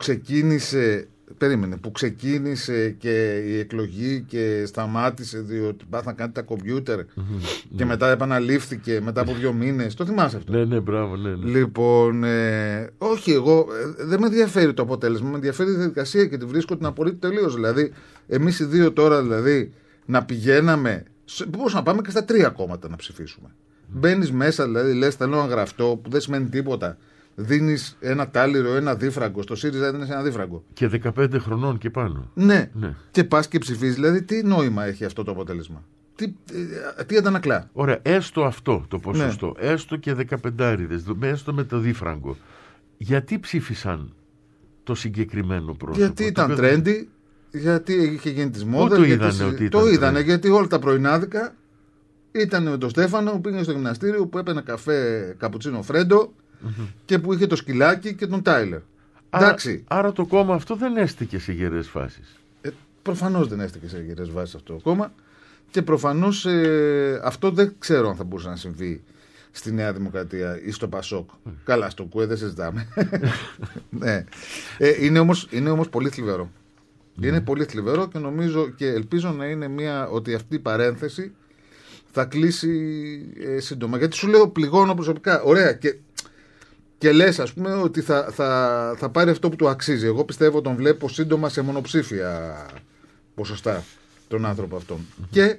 S3: ξεκίνησε και η εκλογή και σταμάτησε διότι πάθαν να κάνει τα κομπιούτερ και μετά επαναλήφθηκε μετά από 2 μήνες. Το θυμάσαι αυτό?
S2: Ναι, μπράβο, ναι.
S3: Λοιπόν, όχι, εγώ δεν με ενδιαφέρει το αποτέλεσμα, με ενδιαφέρει η διαδικασία και τη βρίσκω την απολύτω τελείως. Δηλαδή, εμείς οι δύο τώρα, δηλαδή, να πηγαίναμε, μπορούσαμε να πάμε και στα 3 κόμματα να ψηφίσουμε. Μπαίνεις μέσα, δηλαδή, λες θέλω να γραφτώ, που δεν σημαίνει τίποτα. Δίνεις ένα τάλιρο, ένα δίφραγκο. Στο ΣΥΡΙΖΑ έδινες ένα δίφραγκο.
S2: Και 15 χρονών και πάνω.
S3: Ναι. Και πας και ψηφίζεις. Δηλαδή, τι νόημα έχει αυτό το αποτέλεσμα? Τι αντανακλά?
S2: Ωραία, έστω αυτό το ποσοστό. Ναι. Έστω και 15άριδες, έστω με το δίφραγκο. Γιατί ψήφισαν το συγκεκριμένο πρόσωπο?
S3: Γιατί ήταν trendy, γιατί είχε γίνει της μόδας. Το είδανε, γιατί όλα τα πρωινάδικα ήταν με τον Στέφανο που πήγαινε στο γυμναστήριο, που έπαιρνε καφέ καπουτσίνο φρέντο και που είχε το σκυλάκι και τον Τάιλερ.
S2: Άρα το κόμμα αυτό δεν έστηκε σε γερές φάσεις.
S3: Προφανώς δεν έστηκε σε γερές φάσεις αυτό το κόμμα, και προφανώς αυτό δεν ξέρω αν θα μπορούσε να συμβεί στη Νέα Δημοκρατία ή στο Πασόκ. Καλά, στο ΚΟΕ δεν συζητάμε. Ναι. Είναι όμως πολύ θλιβερό. Είναι πολύ θλιβερό και νομίζω και ελπίζω να είναι ότι αυτή η παρένθεση θα κλείσει σύντομα. Γιατί σου λέω, πληγώνω προσωπικά. Ωραία, και λες, ας πούμε, ότι θα πάρει αυτό που του αξίζει. Εγώ πιστεύω τον βλέπω σύντομα σε μονοψήφια ποσοστά τον άνθρωπο αυτόν. Και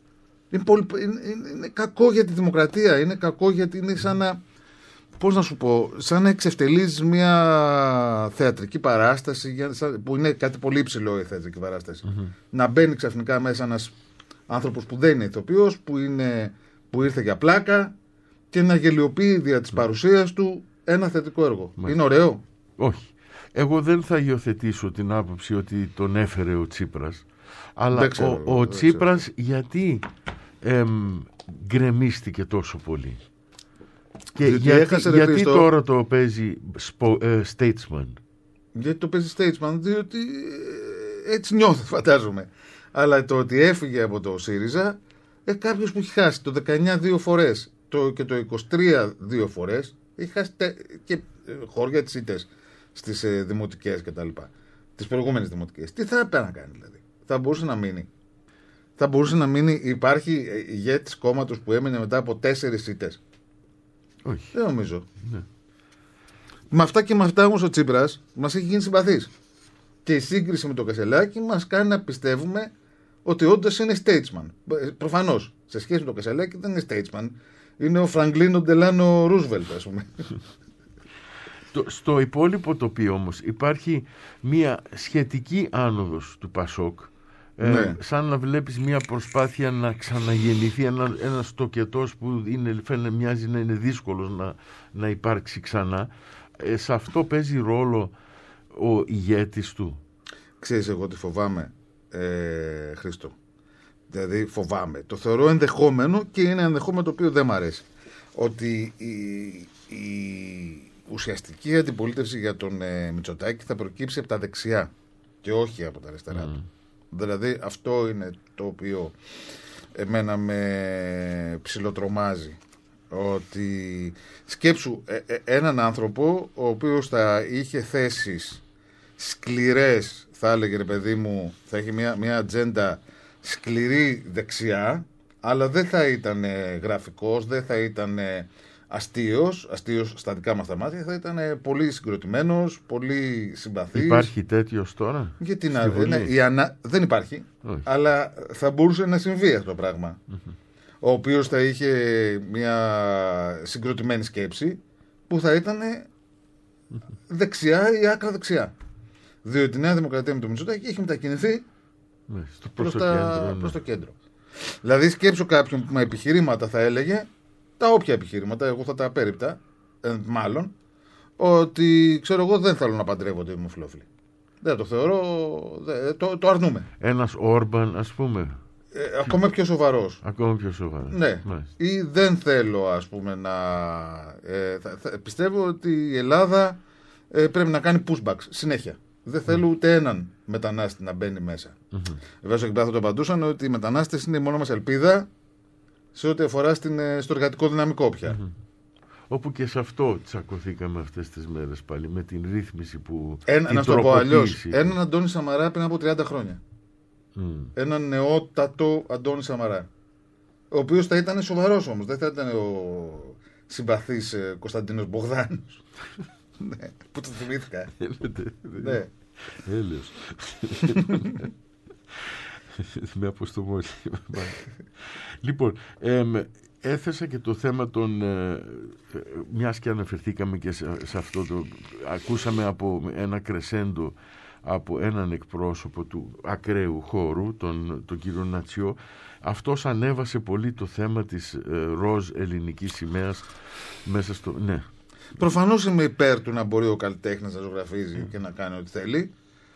S3: είναι κακό για τη δημοκρατία. Είναι κακό γιατί είναι σαν να, πώς να σου πω, σαν να εξευτελίζεις μια θεατρική παράσταση, που είναι κάτι πολύ υψηλό η θεατρική παράσταση. Να μπαίνει ξαφνικά μέσα ένας άνθρωπος που δεν είναι ηθοποιός, που ήρθε για πλάκα, και να γελιοποιεί δια της παρουσίας του ένα θεατρικό έργο. Είναι ωραίο? Όχι.
S2: Εγώ δεν θα υιοθετήσω την άποψη ότι τον έφερε ο Τσίπρας, αλλά ο Τσίπρας γιατί γκρεμίστηκε τόσο πολύ? Και γιατί τώρα το παίζει statesman?
S3: Γιατί το παίζει statesman? Διότι έτσι νιώθω, φαντάζομαι. Αλλά το ότι έφυγε από το ΣΥΡΙΖΑ Κάποιος που έχει χάσει το 19 2 φορές και το 23 2 φορές, έχει χάσει και χώρια τις ήττες στις δημοτικές κτλ. Τις προηγούμενες δημοτικές. Τι θα έπρεπε να κάνει δηλαδή? Θα μπορούσε να μείνει? Θα μπορούσε να μείνει? Υπάρχει ηγέτης κόμματος που έμεινε μετά από 4 ήττες?
S2: Όχι.
S3: Δεν νομίζω.
S2: Ναι.
S3: Με αυτά και με αυτά όμως ο Τσίπρας μας έχει γίνει συμπαθής. Και η σύγκριση με το Κασελάκη μας κάνει να πιστεύουμε ότι όντως είναι statesman. Προφανώς, σε σχέση με το Κασελάκη δεν είναι statesman. Είναι ο Φραγκλίνο Ντελάνο Ρούσβελτ, ας πούμε.
S2: Στο υπόλοιπο τοπίο όμως υπάρχει μια σχετική άνοδος του Πασόκ. Ναι. Σαν να βλέπεις μια προσπάθεια να ξαναγεννηθεί ένας τοκετός που μοιάζει να είναι δύσκολος να υπάρξει ξανά. Σε αυτό παίζει ρόλο ο ηγέτης του. Ξέρεις εγώ τι φοβάμαι,
S3: Χρήστο? Δηλαδή φοβάμαι. Το θεωρώ ενδεχόμενο και είναι ενδεχόμενο το οποίο δεν μ' αρέσει. Ότι η ουσιαστική αντιπολίτευση για τον Μητσοτάκη θα προκύψει από τα δεξιά και όχι από τα αριστερά του. Δηλαδή αυτό είναι το οποίο εμένα με ψιλοτρομάζει. Ότι σκέψου έναν άνθρωπο ο οποίος θα είχε θέσεις σκληρές, θα έλεγε ρε παιδί μου, θα έχει μια ατζέντα σκληρή δεξιά, αλλά δεν θα ήταν γραφικός, δεν θα ήταν αστείος στα δικά μας τα μάτια, θα ήταν πολύ συγκροτημένος, πολύ συμπαθής.
S2: Υπάρχει τέτοιος τώρα?
S3: Γιατί δεν υπάρχει, αλλά θα μπορούσε να συμβεί αυτό το πράγμα. Ο οποίος θα είχε μια συγκροτημένη σκέψη που θα ήταν δεξιά ή άκρα δεξιά. Διότι η Νέα Δημοκρατία με το Μητσοτάκη έχει μετακινηθεί προς το κέντρο. Δηλαδή σκέψω κάποιον που με επιχειρήματα θα έλεγε, τα όποια επιχειρήματα, εγώ θα τα απέρριπτα, μάλλον, ότι ξέρω εγώ δεν θέλω να παντρεύονται οι ομοφυλόφιλοι. Δεν το θεωρώ, το αρνούμε.
S2: Ένας Όρμπαν ας πούμε.
S3: Ακόμα πιο σοβαρός.
S2: Ακόμα πιο σοβαρός.
S3: Ναι. Ή δεν θέλω ας πούμε να... πιστεύω ότι η Ελλάδα πρέπει να κάνει pushbacks συνέχεια. Δεν θέλω ούτε έναν μετανάστη να μπαίνει μέσα. Βέβαια στο εκπλάθο το απαντούσαν ότι οι μετανάστες είναι η μόνο μας ελπίδα σε ό,τι αφορά στο εργατικό δυναμικό πια.
S2: Όπου και σε αυτό τσακωθήκαμε αυτές τις μέρες πάλι, με την ρύθμιση που...
S3: Να το πω αλλιώς. Έναν Αντώνη Σαμαρά πριν από 30 χρόνια. Έναν νεότατο Αντώνη Σαμαρά. Ο οποίος θα ήταν σοβαρός όμως. Δεν θα ήταν ο συμπαθής Κωνσταντίνος Μπογδάνος. Ναι, που το θυμήθηκα. Ναι.
S2: Έλεος. Με αποστομόλη. Λοιπόν, έθεσα και το θέμα των... μιας και αναφερθήκαμε και σε αυτό το... Ακούσαμε από ένα κρεσέντο από έναν εκπρόσωπο του ακραίου χώρου, τον κύριο Νατσιό. Αυτός ανέβασε πολύ το θέμα της ροζ ελληνικής σημαίας μέσα στο... Ναι.
S3: Προφανώς είμαι υπέρ του να μπορεί ο καλλιτέχνης να ζωγραφίζει και να κάνει ό,τι θέλει.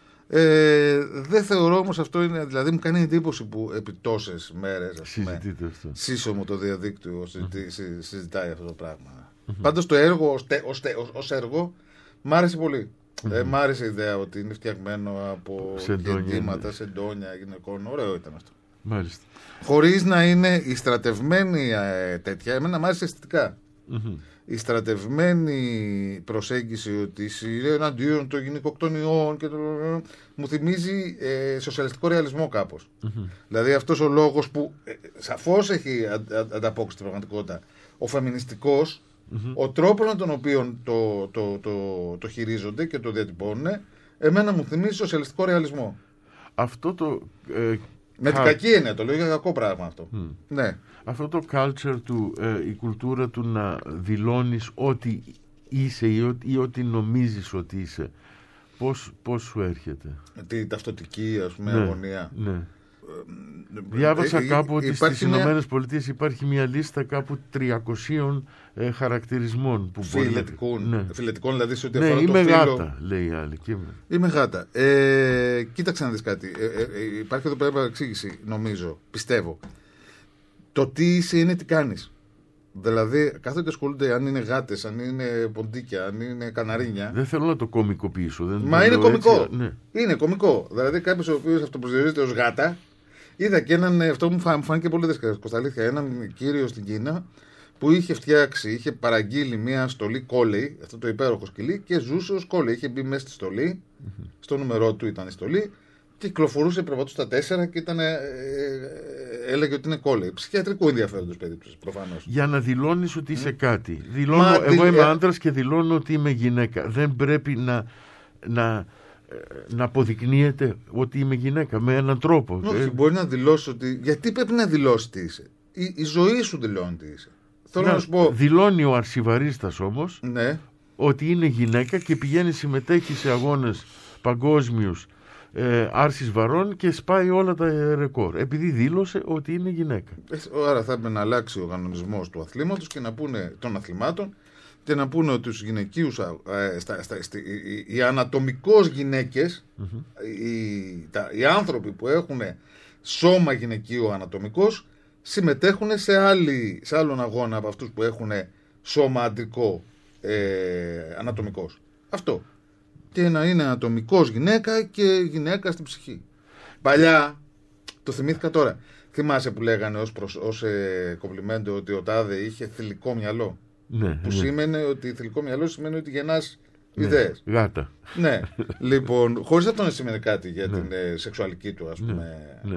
S3: Δεν θεωρώ όμως αυτό είναι... Δηλαδή μου κάνει εντύπωση που επί τόσες μέρες σύσσωμο το διαδίκτυο συζητάει αυτό το πράγμα. Πάντως το έργο ως έργο μ' άρεσε πολύ. Μ' άρεσε η ιδέα ότι είναι φτιαγμένο από κεντήματα, σεντόνια γυναικών. Ωραίο ήταν αυτό.
S2: Μάλιστα.
S3: Χωρίς να είναι η στρατευμένη τέτοια, εμένα μ' άρεσε αισθητικά. Η στρατευμένη προσέγγιση ότι είναι εναντίον των γυναικοκτονιών και μου θυμίζει σοσιαλιστικό ρεαλισμό κάπως. Δηλαδή αυτός ο λόγος που σαφώς έχει ανταπόκριση στην πραγματικότητα, ο φεμινιστικός, ο τρόπος με τον οποίο το χειρίζονται και το διατυπώνουν, εμένα μου θυμίζει σοσιαλιστικό ρεαλισμό.
S2: Αυτό το...
S3: με την κακή έννοια, το λέω για κακό πράγμα αυτό. Ναι.
S2: Αυτό το culture του, η κουλτούρα του να δηλώνεις ό,τι είσαι ή ό,τι νομίζεις ότι είσαι, πώς σου έρχεται?
S3: Τη ταυτοτική ας πούμε αγωνία.
S2: Ναι. Διάβασα κάπου ότι στις Ηνωμένες Πολιτείες υπάρχει μια λίστα κάπου 300 χαρακτηρισμών που
S3: φιλετικών δηλαδή σε ό,τι αφορά το
S2: είμαι
S3: φύλο.
S2: γάτα, λέει η άλλη.
S3: Είμαι γάτα. Κοίταξε να δεις κάτι. Υπάρχει εδώ πέρα εξήγηση, νομίζω, πιστεύω. Το τι είσαι είναι τι κάνεις. Δηλαδή, κάθονται ασχολούνται αν είναι γάτες, αν είναι ποντίκια, αν είναι καναρίνια.
S2: Δεν θέλω να το κωμικοποιήσω.
S3: Μα είναι κωμικό. Ναι. Είναι κωμικό. Δηλαδή, κάποιος ο οποίος αυτοπροσδιορίζεται ως γάτα Είδα και έναν, αυτό μου φάνηκε πολύ δεσκαλιστικό στα αλήθεια, έναν κύριο στην Κίνα που είχε παραγγείλει μια στολή κόλεϊ, αυτό το υπέροχο σκυλί, και ζούσε ως κόλεϊ. Είχε μπει μέσα στη στολή, στο νούμερό του ήταν η στολή, και κυκλοφορούσε, περπατούσε στα 4 και έλεγε ότι είναι κόλεϊ. Ψυχιατρικού ενδιαφέροντος περίπτωση, προφανώς.
S2: Για να δηλώνεις ότι είσαι κάτι. Εγώ είμαι άντρας και δηλώνω ότι είμαι γυναίκα. Δεν πρέπει να αποδεικνύεται ότι είμαι γυναίκα με έναν τρόπο.
S3: Όχι, μπορεί να δηλώσει ότι. Γιατί πρέπει να δηλώσει τι είσαι. Η ζωή σου δηλώνει τι είσαι. Θέλω να σου πω.
S2: Δηλώνει ο αρσιβαρίστας όμως,
S3: ναι,
S2: ότι είναι γυναίκα και πηγαίνει, συμμετέχει σε αγώνες παγκόσμιους άρσης βαρών και σπάει όλα τα ρεκόρ, επειδή δήλωσε ότι είναι γυναίκα.
S3: Άρα θα έπρεπε να αλλάξει ο κανονισμός του αθλήματος και να πούνε των αθλημάτων και να πούνε ότι τους γυναικείους, οι ανατομικώς γυναίκες, οι άνθρωποι που έχουν σώμα γυναικείο ανατομικός, συμμετέχουν σε άλλον αγώνα από αυτούς που έχουν σώμα αντρικό ανατομικός. Αυτό. Και να είναι ανατομικός γυναίκα και γυναίκα στην ψυχή. Παλιά, το θυμήθηκα τώρα, θυμάσαι που λέγανε ως κομπλιμέντο ότι ο τάδε είχε θηλυκό μυαλό.
S2: Ναι,
S3: που σήμαινε ότι θηλυκό μυαλό σημαίνει ότι γεννάς ιδέες.
S2: Γάτα.
S3: Ναι. Λοιπόν, χωρίς αυτό να σημαίνει κάτι για την σεξουαλική του, ας πούμε,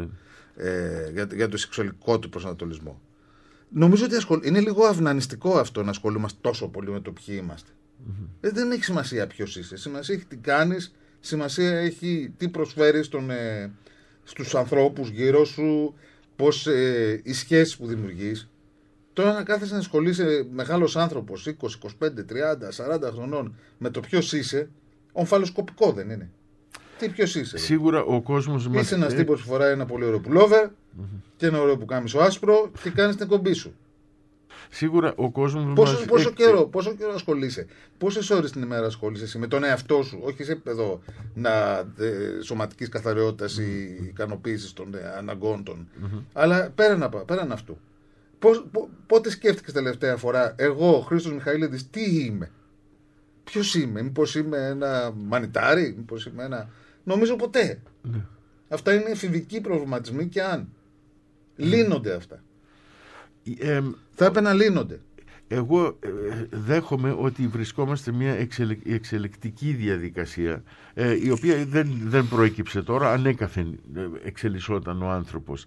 S3: για το σεξουαλικό του προσανατολισμό. Νομίζω ότι είναι λίγο αυνανιστικό αυτό να ασχολούμαστε τόσο πολύ με το ποιοι είμαστε. Δεν έχει σημασία ποιος είσαι. Σημασία έχει τι κάνεις, σημασία έχει τι προσφέρεις στους ανθρώπους γύρω σου, πώς οι σχέσεις που δημιουργείς. Τώρα να κάθεσαι να ασχολείσαι μεγάλος άνθρωπος, 20, 25, 30, 40 χρονών, με το ποιος είσαι, ομφαλοσκοπικό δεν είναι. Τι ποιος είσαι.
S2: Σίγουρα ο κόσμος μας.
S3: Είσαι ένας τύπος που φοράει ένα πολύ ωραίο πουλόβερ και ένα ωραίο πουκάμισο άσπρο και κάνεις την εκπομπή σου.
S2: Σίγουρα ο κόσμος
S3: πόσο καιρό ασχολείσαι, πόσες ώρες την ημέρα ασχολείσαι εσύ με τον εαυτό σου, όχι σε επίπεδο σωματικής καθαριότητας ή ικανοποίησης των αναγκών των, αλλά πέραν αυτού. Πότε σκέφτηκες τελευταία φορά, εγώ, Χρήστος Μιχαηλίδης, τι είμαι, ποιος είμαι, μήπως είμαι ένα μανιτάρι, μήπως είμαι ένα. Νομίζω ποτέ. Αυτά είναι εφηβικοί προβληματισμοί και αν λύνονται αυτά. Θα έπρεπε να λύνονται.
S2: Εγώ δέχομαι ότι βρισκόμαστε σε μια εξελικτική διαδικασία, η οποία δεν προέκυψε τώρα, ανέκαθεν εξελισσόταν ο άνθρωπος.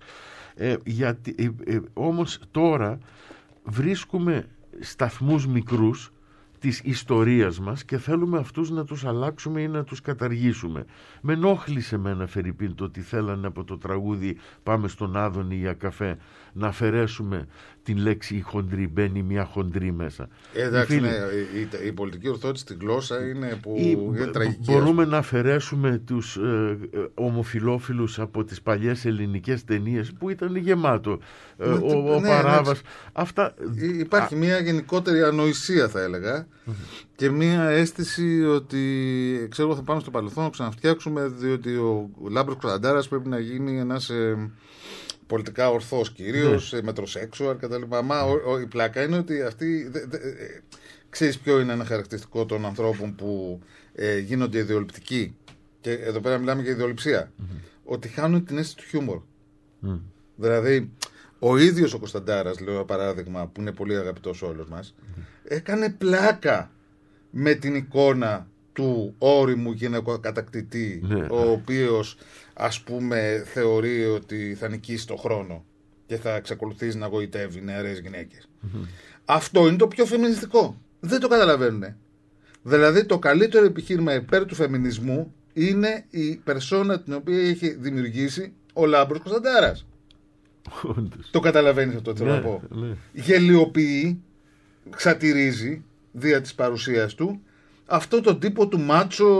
S2: Όμως τώρα βρίσκουμε σταθμούς μικρούς της ιστορίας μας και θέλουμε αυτούς να τους αλλάξουμε ή να τους καταργήσουμε. Με ενόχλησε εμένα, φερειπίν, το ότι θέλανε από το τραγούδι «Πάμε στον Άδωνη για καφέ» να αφαιρέσουμε την λέξη «η χοντρή», μπαίνει μια χοντρή μέσα.
S3: Εντάξει, η πολιτική ορθότητα στη γλώσσα είναι που είναι τραγική.
S2: Μπορούμε να αφαιρέσουμε τους ομοφυλόφιλους από τις παλιές ελληνικές ταινίες που ήταν γεμάτο. Ο Παράβας. Αυτά.
S3: Υπάρχει μια γενικότερη ανοησία, θα έλεγα, και μια αίσθηση ότι ξέρω θα πάμε στο παρελθόν να ξαναφτιάξουμε, διότι ο Λάμπρος Κωνσταντάρας πρέπει να γίνει ένας πολιτικά ορθός κυρίως, μετροσέξουαρ κτλ. Μα η πλάκα είναι ότι αυτοί. Ξέρεις ποιο είναι ένα χαρακτηριστικό των ανθρώπων που γίνονται ιδεολειπτικοί, και εδώ πέρα μιλάμε για ιδεολειψία, ότι χάνουν την αίσθηση του χιούμορ. Δηλαδή, ο ίδιος ο Κωνσταντάρας, λέω ένα παράδειγμα που είναι πολύ αγαπητός σε όλους μας, έκανε πλάκα με την εικόνα του όριμου γυναικοκατακτητή, ο οποίος, ας πούμε, θεωρεί ότι θα νικήσει το χρόνο και θα εξακολουθήσει να γοητεύει νεαρές γυναίκες. Αυτό είναι το πιο φεμινιστικό. Δεν το καταλαβαίνουν. Δηλαδή, το καλύτερο επιχείρημα υπέρ του φεμινισμού είναι η περσόνα την οποία έχει δημιουργήσει ο Λάμπρος Κωνσταντάρας. Το καταλαβαίνεις αυτό, θέλω να πω. Γελιοποιεί, ξατηρίζει δια της παρουσίας του αυτό το τύπο του μάτσο,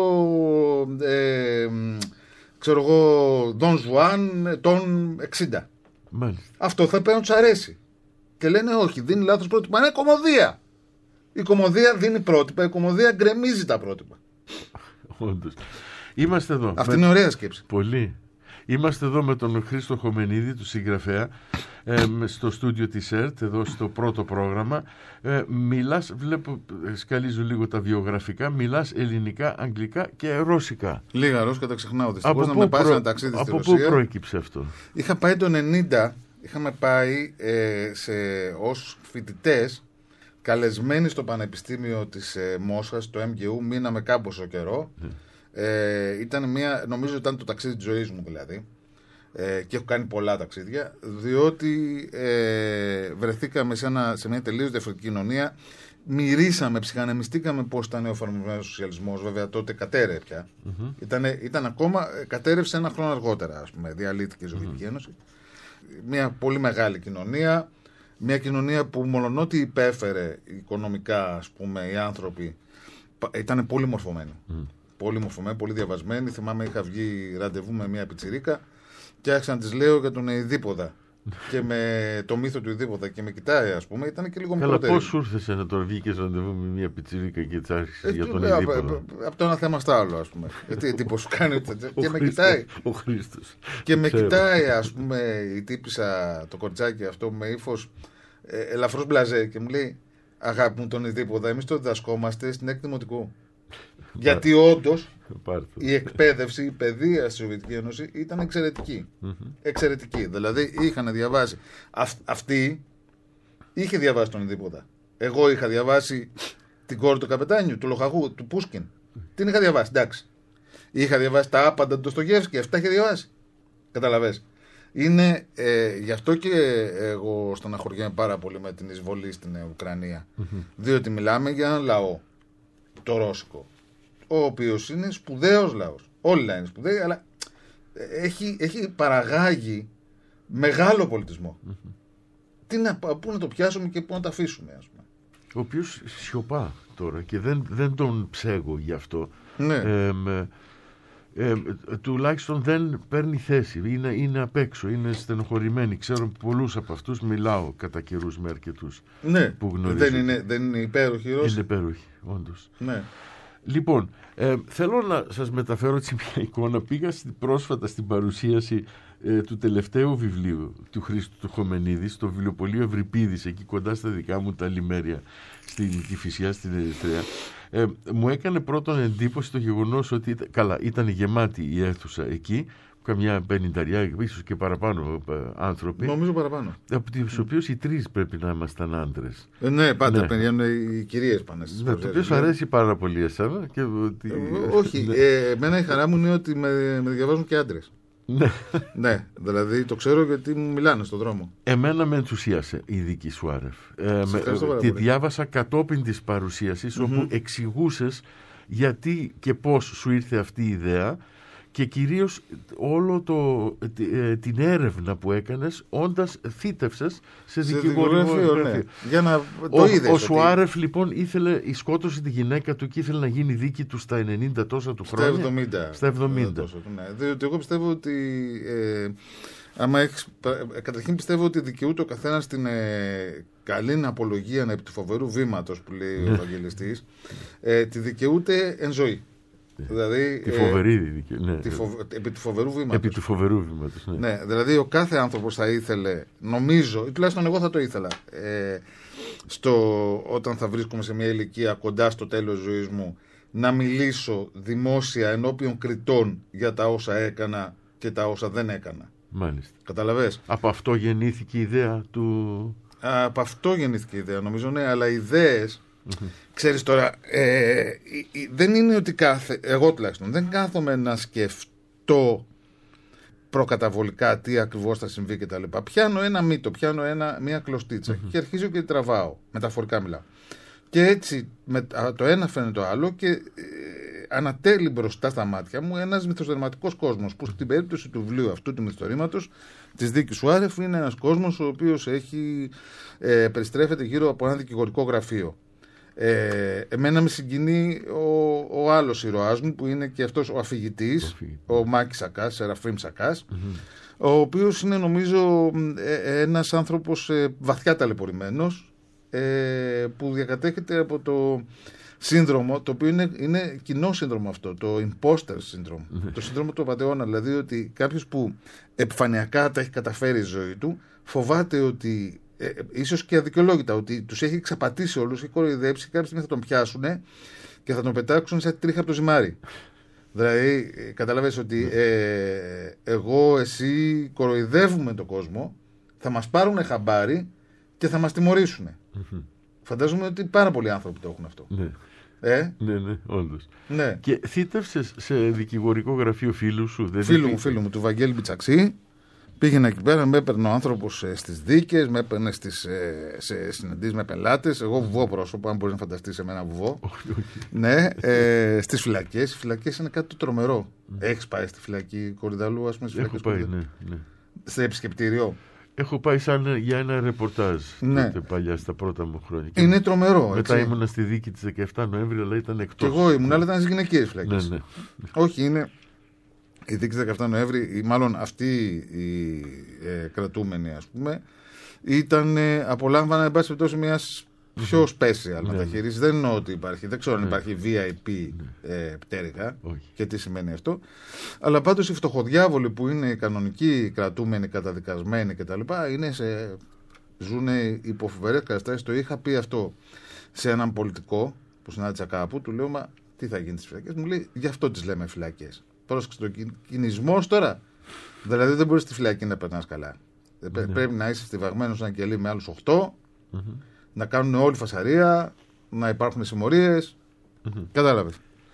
S3: ξέρω εγώ, Δον Ζουάν των 60. Αυτό θα πρέπει να τους αρέσει. Και λένε όχι, δίνει λάθος πρότυπα. Είναι κωμωδία. Η κωμωδία δίνει πρότυπα, η κωμωδία γκρεμίζει τα πρότυπα.
S2: Όντως. Είμαστε εδώ.
S3: Αυτή είναι ωραία σκέψη.
S2: Πολύ. Είμαστε εδώ με τον Χρήστο Χομενίδη, του συγγραφέα, στο στούντιο της ΕΡΤ, εδώ στο πρώτο πρόγραμμα. Μιλάς, βλέπω, σκαλίζω λίγο τα βιογραφικά, μιλάς ελληνικά, αγγλικά και ρώσικα.
S3: Λίγα ρώσικα τα ξεχνάω. Δυστυχώς να με πάει ένα ταξίδι στη Ρωσία.
S2: Από πού προέκυψε αυτό?
S3: Είχα πάει το 90, είχαμε πάει ως φοιτητές, καλεσμένοι στο Πανεπιστήμιο της Μόσχας, το MGU, μείναμε κάμποσο καιρό. Ήταν νομίζω ήταν το ταξίδι της ζωής μου δηλαδή. Και έχω κάνει πολλά ταξίδια, διότι βρεθήκαμε σε μια τελείως διαφορετική κοινωνία. Μυρίσαμε, ψυχανεμιστήκαμε πώς ήταν ο εφαρμοσμένος σοσιαλισμός. Βέβαια τότε κατέρευε πια. Ήταν ακόμα, κατέρευσε ένα χρόνο αργότερα, ας πούμε, διαλύθηκε η Σοβιετική Ένωση. Μια πολύ μεγάλη κοινωνία. Μια κοινωνία που μολονότι υπέφερε οικονομικά, ας πούμε, οι άνθρωποι, ήταν πολύ μορφωμένοι. Πολύ μορφωμένοι, πολύ διαβασμένοι. Θυμάμαι, είχα βγει ραντεβού με μια πιτσιρίκα και άρχισα να της λέω για τον Ιδίποδα και με το μύθο του Ιδίποδα και με κοιτάει, ας πούμε, ήταν και λίγο μικρότερη.
S2: Αλλά πώς σου ήρθες να το βγήκες ραντεβού με μια πιτσιρίκα και της άρχισες για τον Ιδίποδα?
S3: Από το ένα θέμα στο άλλο, ας πούμε. Τι εντύπωση σου κάνει και με κοιτάει.
S2: Ο Χρήστος.
S3: Και με κοιτάει, ας πούμε, η τύπισσα, το κορτσάκι αυτό με ύφος ελαφρώς μπλαζέ και μου λέει, αγάπη μου, τον Ιδίποδα, εμείς το διδασκόμαστε στην έκτη δημοτικού. Γιατί όντως η εκπαίδευση, η παιδεία στη Σοβιετική Ένωση ήταν εξαιρετική. Εξαιρετική. Δηλαδή είχαν διαβάσει. Αυτή είχε διαβάσει τον Ιδίποδα. Εγώ είχα διαβάσει την κόρη του καπετάνιου, του Λοχαγού, του Πούσκιν. Την είχα διαβάσει, εντάξει. Είχα διαβάσει τα άπαντα του Ντοστογεύσκη, αυτά είχε διαβάσει. Καταλαβες. Είναι γι' αυτό και εγώ στεναχωριέμαι πάρα πολύ με την εισβολή στην Ουκρανία. Διότι μιλάμε για έναν λαό, το ρώσικο, ο οποίος είναι σπουδαίος λαός. Όλοι είναι σπουδαίοι, αλλά έχει παραγάγει μεγάλο πολιτισμό. Πού να το πιάσουμε και πού να το αφήσουμε, ας πούμε.
S2: Ο οποίος σιωπά τώρα και δεν τον ψέγω γι' αυτό.
S3: Ναι.
S2: Τουλάχιστον δεν παίρνει θέση, είναι απ' έξω, είναι στενοχωρημένοι. Ξέρω πολλούς από αυτούς, μιλάω κατά καιρούς με αρκετούς,
S3: ναι,
S2: που γνωρίζω.
S3: Δεν είναι υπέροχοι Ρώσοι.
S2: Είναι υπέροχοι, όντως.
S3: Ναι.
S2: Λοιπόν, θέλω να σας μεταφέρω έτσι μια εικόνα. Πήγα πρόσφατα στην παρουσίαση του τελευταίου βιβλίου του Χρήστου του Χομενίδη στο βιβλιοπωλείο Ευρυπίδης, εκεί κοντά στα δικά μου τα λιμέρια στην Κηφισιά, στην Ερυθρέα. Μου έκανε πρώτον εντύπωση το γεγονός ότι ήταν γεμάτη η αίθουσα εκεί, καμιά 50, ίσως και παραπάνω άνθρωποι.
S3: Νομίζω παραπάνω.
S2: Από τους οποίους οι τρεις πρέπει να ήμασταν άντρες.
S3: Ναι, πάντα πηγαίνουν οι κυρίες πάνε στις
S2: το οποίο σου αρέσει πάρα πολύ εσένα. Και ότι...
S3: Όχι, εμένα η χαρά μου είναι ότι με διαβάζουν και άντρες. Ναι, δηλαδή το ξέρω γιατί μου μιλάνε στον δρόμο.
S2: Εμένα με ενθουσίασε η δική σου Άρεφ. Τη διάβασα κατόπιν της παρουσίασης, όπου εξηγούσες γιατί και πώς σου ήρθε αυτή η ιδέα και κυρίως όλο την έρευνα που έκανες όντας θύτευσες σε δικηγορικό γραφείο.
S3: Για να το είδες.
S2: Ο Σουάρεφ λοιπόν σκότωσε τη γυναίκα του και ήθελε να γίνει δίκη του στα 90 τόσα του χρόνια. Στα 70.
S3: Ναι. Διότι εγώ πιστεύω ότι καταρχήν πιστεύω ότι δικαιούται ο καθένας την καλή απολογία επί του φοβερού βήματος που λέει ο Ευαγγελιστής, τη δικαιούται εν ζωή. Δηλαδή,
S2: τη φοβερή
S3: επί του φοβερού βήματος.
S2: Επί του φοβερού βήματος, ναι.
S3: Ναι, δηλαδή ο κάθε άνθρωπος θα ήθελε, νομίζω, ή τουλάχιστον εγώ θα το ήθελα, όταν θα βρίσκομαι σε μια ηλικία κοντά στο τέλος της ζωής μου, να μιλήσω δημόσια ενώπιον κριτών για τα όσα έκανα και τα όσα δεν έκανα.
S2: Μάλιστα.
S3: Καταλαβες.
S2: Από αυτό γεννήθηκε η ιδέα του...
S3: Από αυτό γεννήθηκε η ιδέα, νομίζω, ναι, αλλά οι ιδέες... Ξέρεις τώρα, δεν είναι ότι εγώ τουλάχιστον δεν κάθομαι να σκεφτώ προκαταβολικά τι ακριβώς θα συμβεί και τα λοιπά. Πιάνω ένα μύτο, πιάνω μια κλωστίτσα και αρχίζω και τραβάω, μεταφορικά μιλάω. Και έτσι το ένα φαίνεται το άλλο και ανατέλει μπροστά στα μάτια μου ένας μυθοστερματικός κόσμος που στην περίπτωση του βιβλίου αυτού του μυθιστορήματος της δίκης σου Άρεφ είναι ένας κόσμος ο οποίος περιστρέφεται γύρω από ένα δικηγορικό γραφείο. Εμένα με συγκινεί ο άλλος ηρωάς μου που είναι και αυτός ο αφηγητής, ο Μάκης Σακάς, Σεραφείμ Σακάς, ο οποίος είναι νομίζω ένας άνθρωπος βαθιά ταλαιπωρημένος, που διακατέχεται από το σύνδρομο, το οποίο είναι κοινό σύνδρομο αυτό, το imposter syndrome, το σύνδρομο του απατεώνα. Δηλαδή ότι κάποιος που επιφανειακά τα έχει καταφέρει η ζωή του, φοβάται ότι, ίσως και αδικαιολόγητα, ότι τους έχει εξαπατήσει όλους, έχει κοροϊδέψει και κάποια στιγμή θα τον πιάσουν και θα τον πετάξουν σαν τρίχα από το ζυμάρι. Δηλαδή, καταλαβαίνεις ότι εγώ, εσύ κοροϊδεύουμε τον κόσμο, θα μας πάρουν χαμπάρι και θα μας τιμωρήσουν. Φαντάζομαι ότι πάρα πολλοί άνθρωποι το έχουν αυτό.
S2: Ναι. Ναι, όντως.
S3: Ναι.
S2: Και θύτευσες σε δικηγορικό γραφείο φίλου σου?
S3: Φίλου μου, του Βαγγέλη Μπιτσαξή. Πήγαινα εκεί πέρα, με έπαιρνε ο άνθρωπος στις δίκες, με έπαιρνε σε συναντήσεις με πελάτες. Εγώ βουβό πρόσωπο, αν μπορείς να φανταστείς εμένα βουβό. Ναι, στις φυλακές. Οι φυλακές είναι κάτι το τρομερό. Έχεις πάει στη φυλακή Κορυδαλού, ας πούμε?
S2: Έχω πάει, ναι.
S3: Σε επισκεπτήριο?
S2: Έχω πάει για ένα ρεπορτάζ τότε παλιά στα πρώτα μου χρόνια.
S3: Είναι τρομερό.
S2: Μετά ήμουνα στη δίκη της 17 Νοέμβρη, αλλά ήταν εκτός.
S3: Και εγώ ήμουν, αλλά ήταν στις γυναικείες φυλακές.
S2: Ναι.
S3: Όχι, είναι η δίκη της 17 Νοέμβρη, ή μάλλον αυτοί οι κρατούμενοι, ας πούμε, απολάμβαναν εν πάση περιπτώσει μιας πιο special μεταχείριση. Δεν εννοώ ότι υπάρχει, δεν ξέρω αν υπάρχει VIP πτέρυγα και τι σημαίνει αυτό. Αλλά πάντως οι φτωχοδιάβολοι που είναι οι κανονικοί κρατούμενοι, καταδικασμένοι κτλ. Ζουν υπό φοβερές καταστάσεις. Το είχα πει αυτό σε έναν πολιτικό που συνάντησα κάπου. Του λέω, μα τι θα γίνει στις φυλακές? Μου λέει, γι' αυτό τις λέμε φυλακές. Πρόσεξε, το κινησμός τώρα. Δηλαδή δεν μπορείς στη φυλακή να περνάς καλά. Πρέπει να είσαι στιβαγμένος σαν κελί με άλλους 8. Να κάνουν όλη φασαρία, να υπάρχουν συμμορίες. Κατάλαβες.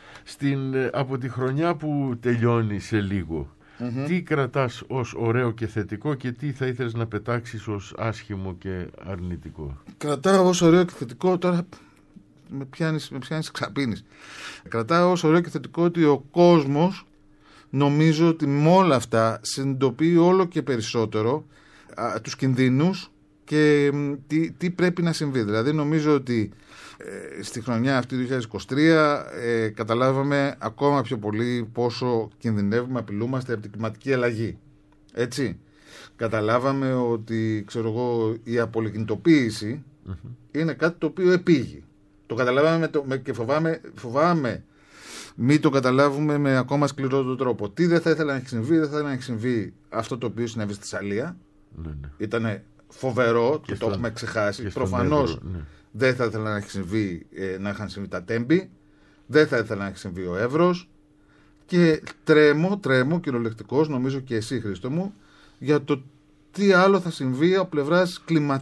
S2: Από τη χρονιά που τελειώνει σε λίγο, τι κρατάς ως ωραίο και θετικό και τι θα ήθελες να πετάξεις ως άσχημο και αρνητικό?
S3: Κρατάω ως ωραίο και θετικό, τώρα με πιάνεις ξαπίνεις. Κρατάω ως ωραίο και θετικό ότι ο κόσμος, νομίζω ότι με όλα αυτά συνειδητοποιεί όλο και περισσότερο τους κινδύνους και τι πρέπει να συμβεί. Δηλαδή νομίζω ότι στη χρονιά αυτή του 2023 καταλάβαμε ακόμα πιο πολύ πόσο κινδυνεύουμε, απειλούμαστε από την κλιματική αλλαγή. Έτσι. Καταλάβαμε ότι, ξέρω εγώ, η απολικνητοποίηση είναι κάτι το οποίο επήγει. Το καταλάβαμε και φοβάμαι μην το καταλάβουμε με ακόμα σκληρότερο τρόπο. Τι δεν θα ήθελα να έχει συμβεί? Δεν θα ήθελα να έχει συμβεί αυτό το οποίο συνέβη στη Σαλία. Ήτανε φοβερό και το έχουμε ξεχάσει. Προφανώς δεν θα ήθελα να έχει συμβεί, να είχαν συμβεί τα Τέμπη. Δεν θα ήθελα να έχει συμβεί ο Εύρος. Και τρέμω κυριολεκτικός, νομίζω και εσύ, Χρήστο μου, για το τι άλλο θα συμβεί από πλευράς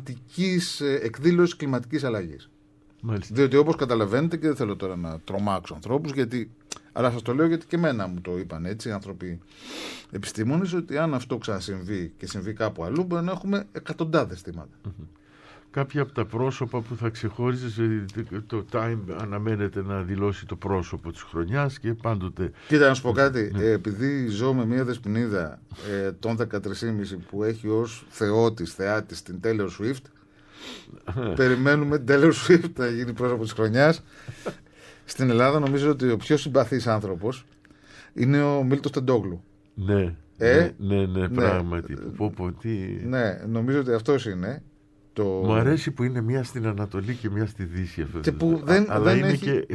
S3: εκδήλωσης κλιματικής αλλαγής. Μάλιστα. Διότι όπως καταλαβαίνετε, και δεν θέλω τώρα να τρομάξω ανθρώπους, αλλά σας το λέω γιατί και εμένα μου το είπαν έτσι άνθρωποι επιστήμονες, ότι αν αυτό ξανασυμβεί και συμβεί κάπου αλλού, μπορεί να έχουμε εκατοντάδες θύματα.
S2: Κάποια από τα πρόσωπα που θα ξεχώριζες, το Time αναμένεται να δηλώσει το πρόσωπο της χρονιάς και πάντοτε...
S3: Κοίτα, να σου πω κάτι, επειδή ζω με μια δεσποινίδα των 13,5 που έχει ως θεάτης την Taylor Swift, περιμένουμε την Taylor Swift να γίνει πρόσωπο της χρονιάς. Στην Ελλάδα νομίζω ότι ο πιο συμπαθής άνθρωπος είναι ο Μίλτος Τεντόγλου.
S2: Ναι, πράγματι.
S3: Ναι, νομίζω ότι αυτός είναι.
S2: Μου αρέσει που είναι μία στην Ανατολή και μία στη Δύση αυτό.
S3: Και που δεν έχει,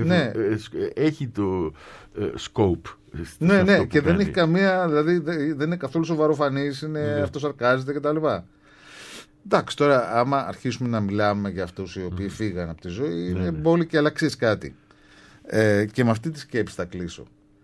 S2: έχει το scope.
S3: Ναι, και δεν έχει καμία, δηλαδή δεν είναι καθόλου σοβαροφανής, αυτοσαρκάζεται κτλ. Εντάξει, τώρα άμα αρχίσουμε να μιλάμε για αυτούς οι οποίοι φύγαν από τη ζωή, είναι μπόλικοι, αλλά ξέρεις κάτι. Και με αυτή τη σκέψη θα κλείσω.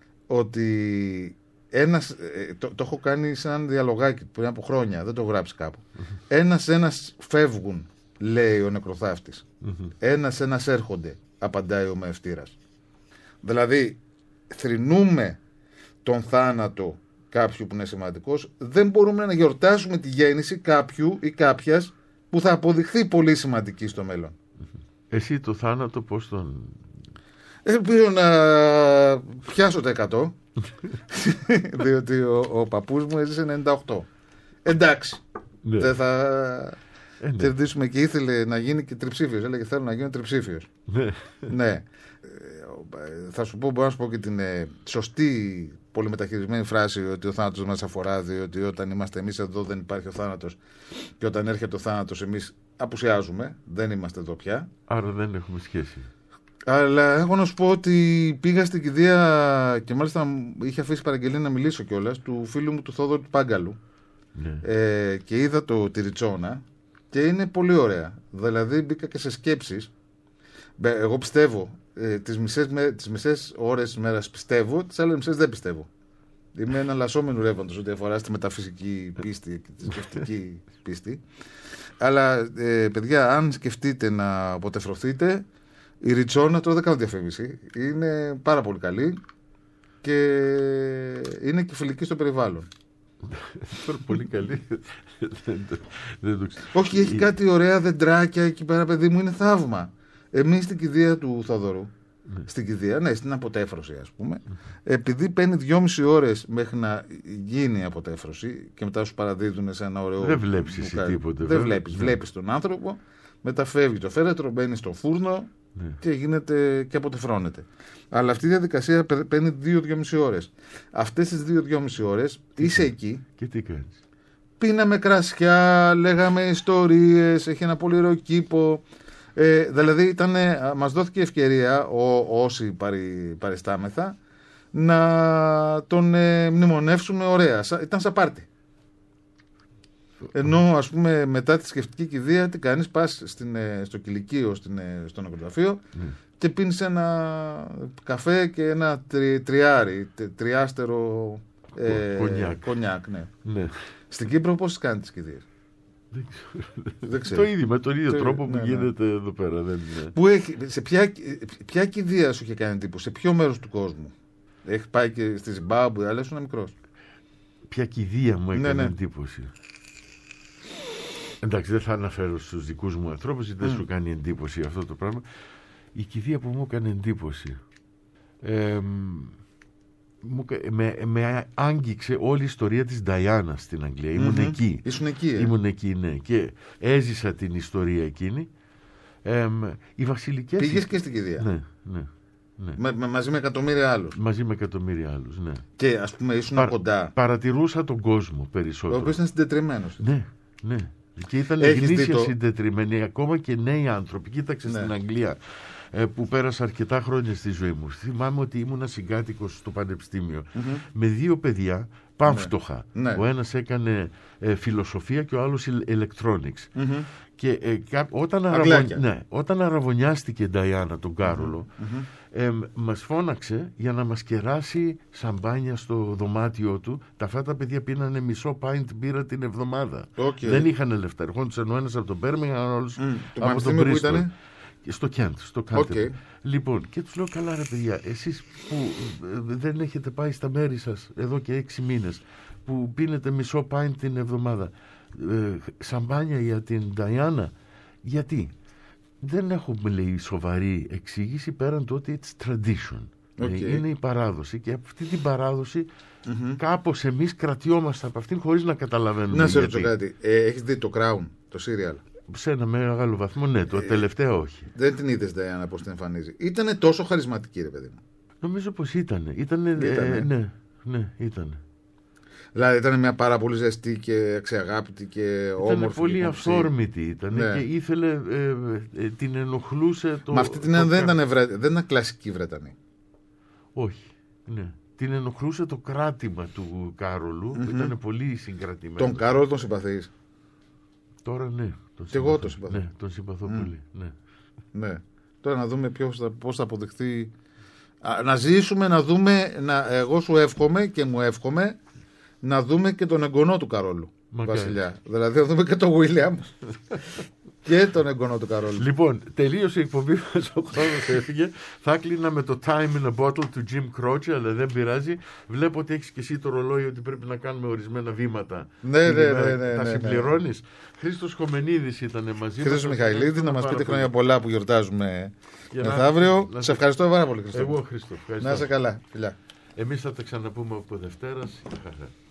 S3: Ότι το έχω κάνει σε έναν διαλογάκι πριν από χρόνια, δεν το έχω γράψει κάπου. Ένας φεύγουν, λέει ο νεκροθάφτης. Ένας έρχονται, απαντάει ο μεευτήρας. Δηλαδή, θρηνούμε τον θάνατο κάποιου που είναι σημαντικός, δεν μπορούμε να γιορτάσουμε τη γέννηση κάποιου ή κάποιας που θα αποδειχθεί πολύ σημαντική στο μέλλον.
S2: Εσύ το θάνατο πώς τον...
S3: Ελπίζω να πιάσω τα 100, διότι ο παππούς μου έζησε 98. Εντάξει, δεν θα κερδίσουμε, και ήθελε να γίνει και τριψήφιος. Έλεγε θέλω να γίνω τριψήφιος. Ναι. Θα σου πω, μπορώ να σου πω και την σωστή πολυμεταχειρισμένη φράση ότι ο θάνατος μας αφορά, διότι όταν είμαστε εμείς εδώ δεν υπάρχει ο θάνατος και όταν έρχεται ο θάνατος εμείς απουσιάζουμε, δεν είμαστε εδώ πια.
S2: Άρα δεν έχουμε σχέση.
S3: Αλλά έχω να σου πω ότι πήγα στην κηδεία και μάλιστα είχε αφήσει παραγγελία να μιλήσω κιόλας του φίλου μου του Θόδωρου του Πάγκαλου. Ναι. Και είδα το Τυριτσόνα και είναι πολύ ωραία. Δηλαδή μπήκα και σε σκέψεις. Εγώ πιστεύω τις μισές ώρες της μέρας πιστεύω, τις άλλες μισές δεν πιστεύω. Είμαι ένα λασσόμενο ρεύματος ό,τι αφορά στη μεταφυσική πίστη και τη σκεφτική πίστη. Αλλά παιδιά, αν σκεφτείτε να αποτεφρωθείτε, η Ριτσόνα, τώρα δεν κάνω διαφήμιση, είναι πάρα πολύ καλή και είναι και φιλική στο περιβάλλον.
S2: Πολύ καλή.
S3: Όχι, έχει κάτι ωραία δεντράκια εκεί πέρα, παιδί μου, είναι θαύμα. Εμείς στην κηδεία του Θοδωρού, στην κηδεία, ναι, στην αποτέφρωση ας πούμε, επειδή παίρνει 2,5 ώρες μέχρι να γίνει η αποτέφρωση και μετά σου παραδίδουν σε ένα ωραίο.
S2: Δεν βλέπεις εσύ τίποτε.
S3: Δεν βλέπεις. Βλέπεις τον άνθρωπο, μετά φεύγει το φέρετρο, μπαίνει στο φούρνο και γίνεται και αποτεφρώνεται. Αλλά αυτή η διαδικασία παίρνει 2-2,5 ώρες. Αυτές τις 2-2,5 ώρες είσαι εκεί.
S2: Και τι κάνεις?
S3: Πίναμε κρασιά, λέγαμε ιστορίες, έχει ένα πολύ ωραίο κήπο. Δηλαδή μας δόθηκε ευκαιρία όσοι παριστάμεθα να τον μνημονεύσουμε ωραία. Ήταν σαν πάρτι. Ενώ ας πούμε μετά τη σκεφτική κηδεία τι κάνεις? Πας στο κηλικείο, στο νεκροταφείο και πίνεις ένα καφέ και ένα τριάστερο κονιάκ. Ναι. Στην Κύπρο πώς κάνεις τις κηδείες?
S2: Δεν ξέρω. Το ίδιο, με τον ίδιο τρόπο που γίνεται εδώ πέρα.
S3: Σε ποια κηδεία σου είχε κάνει εντύπωση? Σε ποιο μέρος του κόσμου? Έχει πάει και στη Ζιμπάμπουε, αλλά ήσουν μικρός.
S2: Ποια κηδεία μου έκανε εντύπωση? Εντάξει, δεν θα αναφέρω στους δικούς μου ανθρώπους, γιατί δεν σου κάνει εντύπωση αυτό το πράγμα. Η κηδεία που μου έκανε εντύπωση, με άγγιξε όλη η ιστορία της Νταϊάνα στην Αγγλία. Ήμουν εκεί.
S3: Ήσουν εκεί,
S2: Ήμουν εκεί, ναι. Και έζησα την ιστορία εκείνη. Οι βασιλικές...
S3: Πήγες και στην κηδεία? Ναι. Μαζί με εκατομμύρια άλλους.
S2: Μαζί με εκατομμύρια άλλους, ναι.
S3: Και ας πούμε ήσουν κοντά.
S2: Παρατηρούσα τον κόσμο περισσότερο.
S3: Ο οποίος ήταν συντετριμμένος.
S2: Ναι. Και ήταν γνήσια συντετριμμένοι, ακόμα και νέοι άνθρωποι. Κοίταξε στην Αγγλία, που πέρασα αρκετά χρόνια στη ζωή μου. Θυμάμαι ότι ήμουν συγκάτοικος στο πανεπιστήμιο με 2 παιδιά πανφτωχά. Ο ένας έκανε φιλοσοφία και ο άλλος electronics. Και όταν αραβωνιάστηκε η Νταϊάνα τον Κάρολο, μας φώναξε για να μας κεράσει σαμπάνια στο δωμάτιό του. Αυτά τα παιδιά πίνανε μισό pint μπύρα την εβδομάδα. Δεν είχαν λεφτά. Ερχόντουσαν ο ένας από τον Μπέρμιγχαμ, ο άλλος από τον Μπρίστολ. Στο Κέντ, στο Κάντερ. Λοιπόν, και τους λέω, καλά ρε παιδιά, εσείς που δεν έχετε πάει στα μέρη σας εδώ και 6 μήνες, που πίνετε μισό pint την εβδομάδα, σαμπάνια για την Νταϊάνα, γιατί? Δεν έχω, λέει, σοβαρή εξήγηση πέραν το ότι it's tradition. Είναι η παράδοση, και από αυτή την παράδοση κάπως εμείς κρατιόμαστε από αυτήν χωρίς να καταλαβαίνουμε.
S3: Να σε ρωτήσω κάτι, έχεις δει το Crown, το serial?
S2: Σε ένα μεγάλο βαθμό, ναι. Το τελευταίο όχι.
S3: Δεν την είδες, Νταϊάνα, πώς την εμφανίζει? Ήτανε τόσο χαρισματική, ρε παιδί μου?
S2: Νομίζω πως ήτανε. Ναι, ήτανε.
S3: Δηλαδή ήταν μια πάρα πολύ ζεστή και αξιαγάπητη και όμορφη. Ήταν
S2: πολύ αυθόρμητη ήταν, και ήθελε, την ενοχλούσε το...
S3: Μα αυτή δεν ήταν κλασική Βρετανή.
S2: Όχι, ναι. Την ενοχλούσε το κράτημα του Κάρολου, που ήταν πολύ συγκρατημένο.
S3: Τον Κάρολο τον συμπαθείς?
S2: Τώρα ναι.
S3: Και εγώ τον συμπαθώ.
S2: Ναι, τον συμπαθώ πολύ.
S3: Ναι. Τώρα να δούμε πώς θα αποδειχθεί. Να ζήσουμε, να δούμε. Εγώ σου εύχομαι και μου εύχομαι να δούμε και τον εγγονό του Καρόλου. Βασιλιά. Δηλαδή να δούμε και τον Βίλιαμ και τον εγγονό του Καρόλου.
S2: Λοιπόν, τελείωσε η εκπομπή μας, ο χρόνος έφυγε. Θα κλείνα με το Time in a Bottle του Jim Croce, αλλά δεν πειράζει. Βλέπω ότι έχεις και εσύ το ρολόι ότι πρέπει να κάνουμε ορισμένα βήματα.
S3: Ναι.
S2: Τα συμπληρώνεις. Χρήστος Χομενίδης ήταν μαζί μας.
S3: Χρήστος Μιχαηλίδης, να μας πείτε χρόνια πολλά που γιορτάζουμε μεθαύριο. Σε ευχαριστώ πάρα πολύ, Χρήστο.
S2: Εγώ, Χρήστο.
S3: Να είσαι καλά. Φιλιά.
S2: Εμείς θα τα ξαναπούμε από Δευτέρα.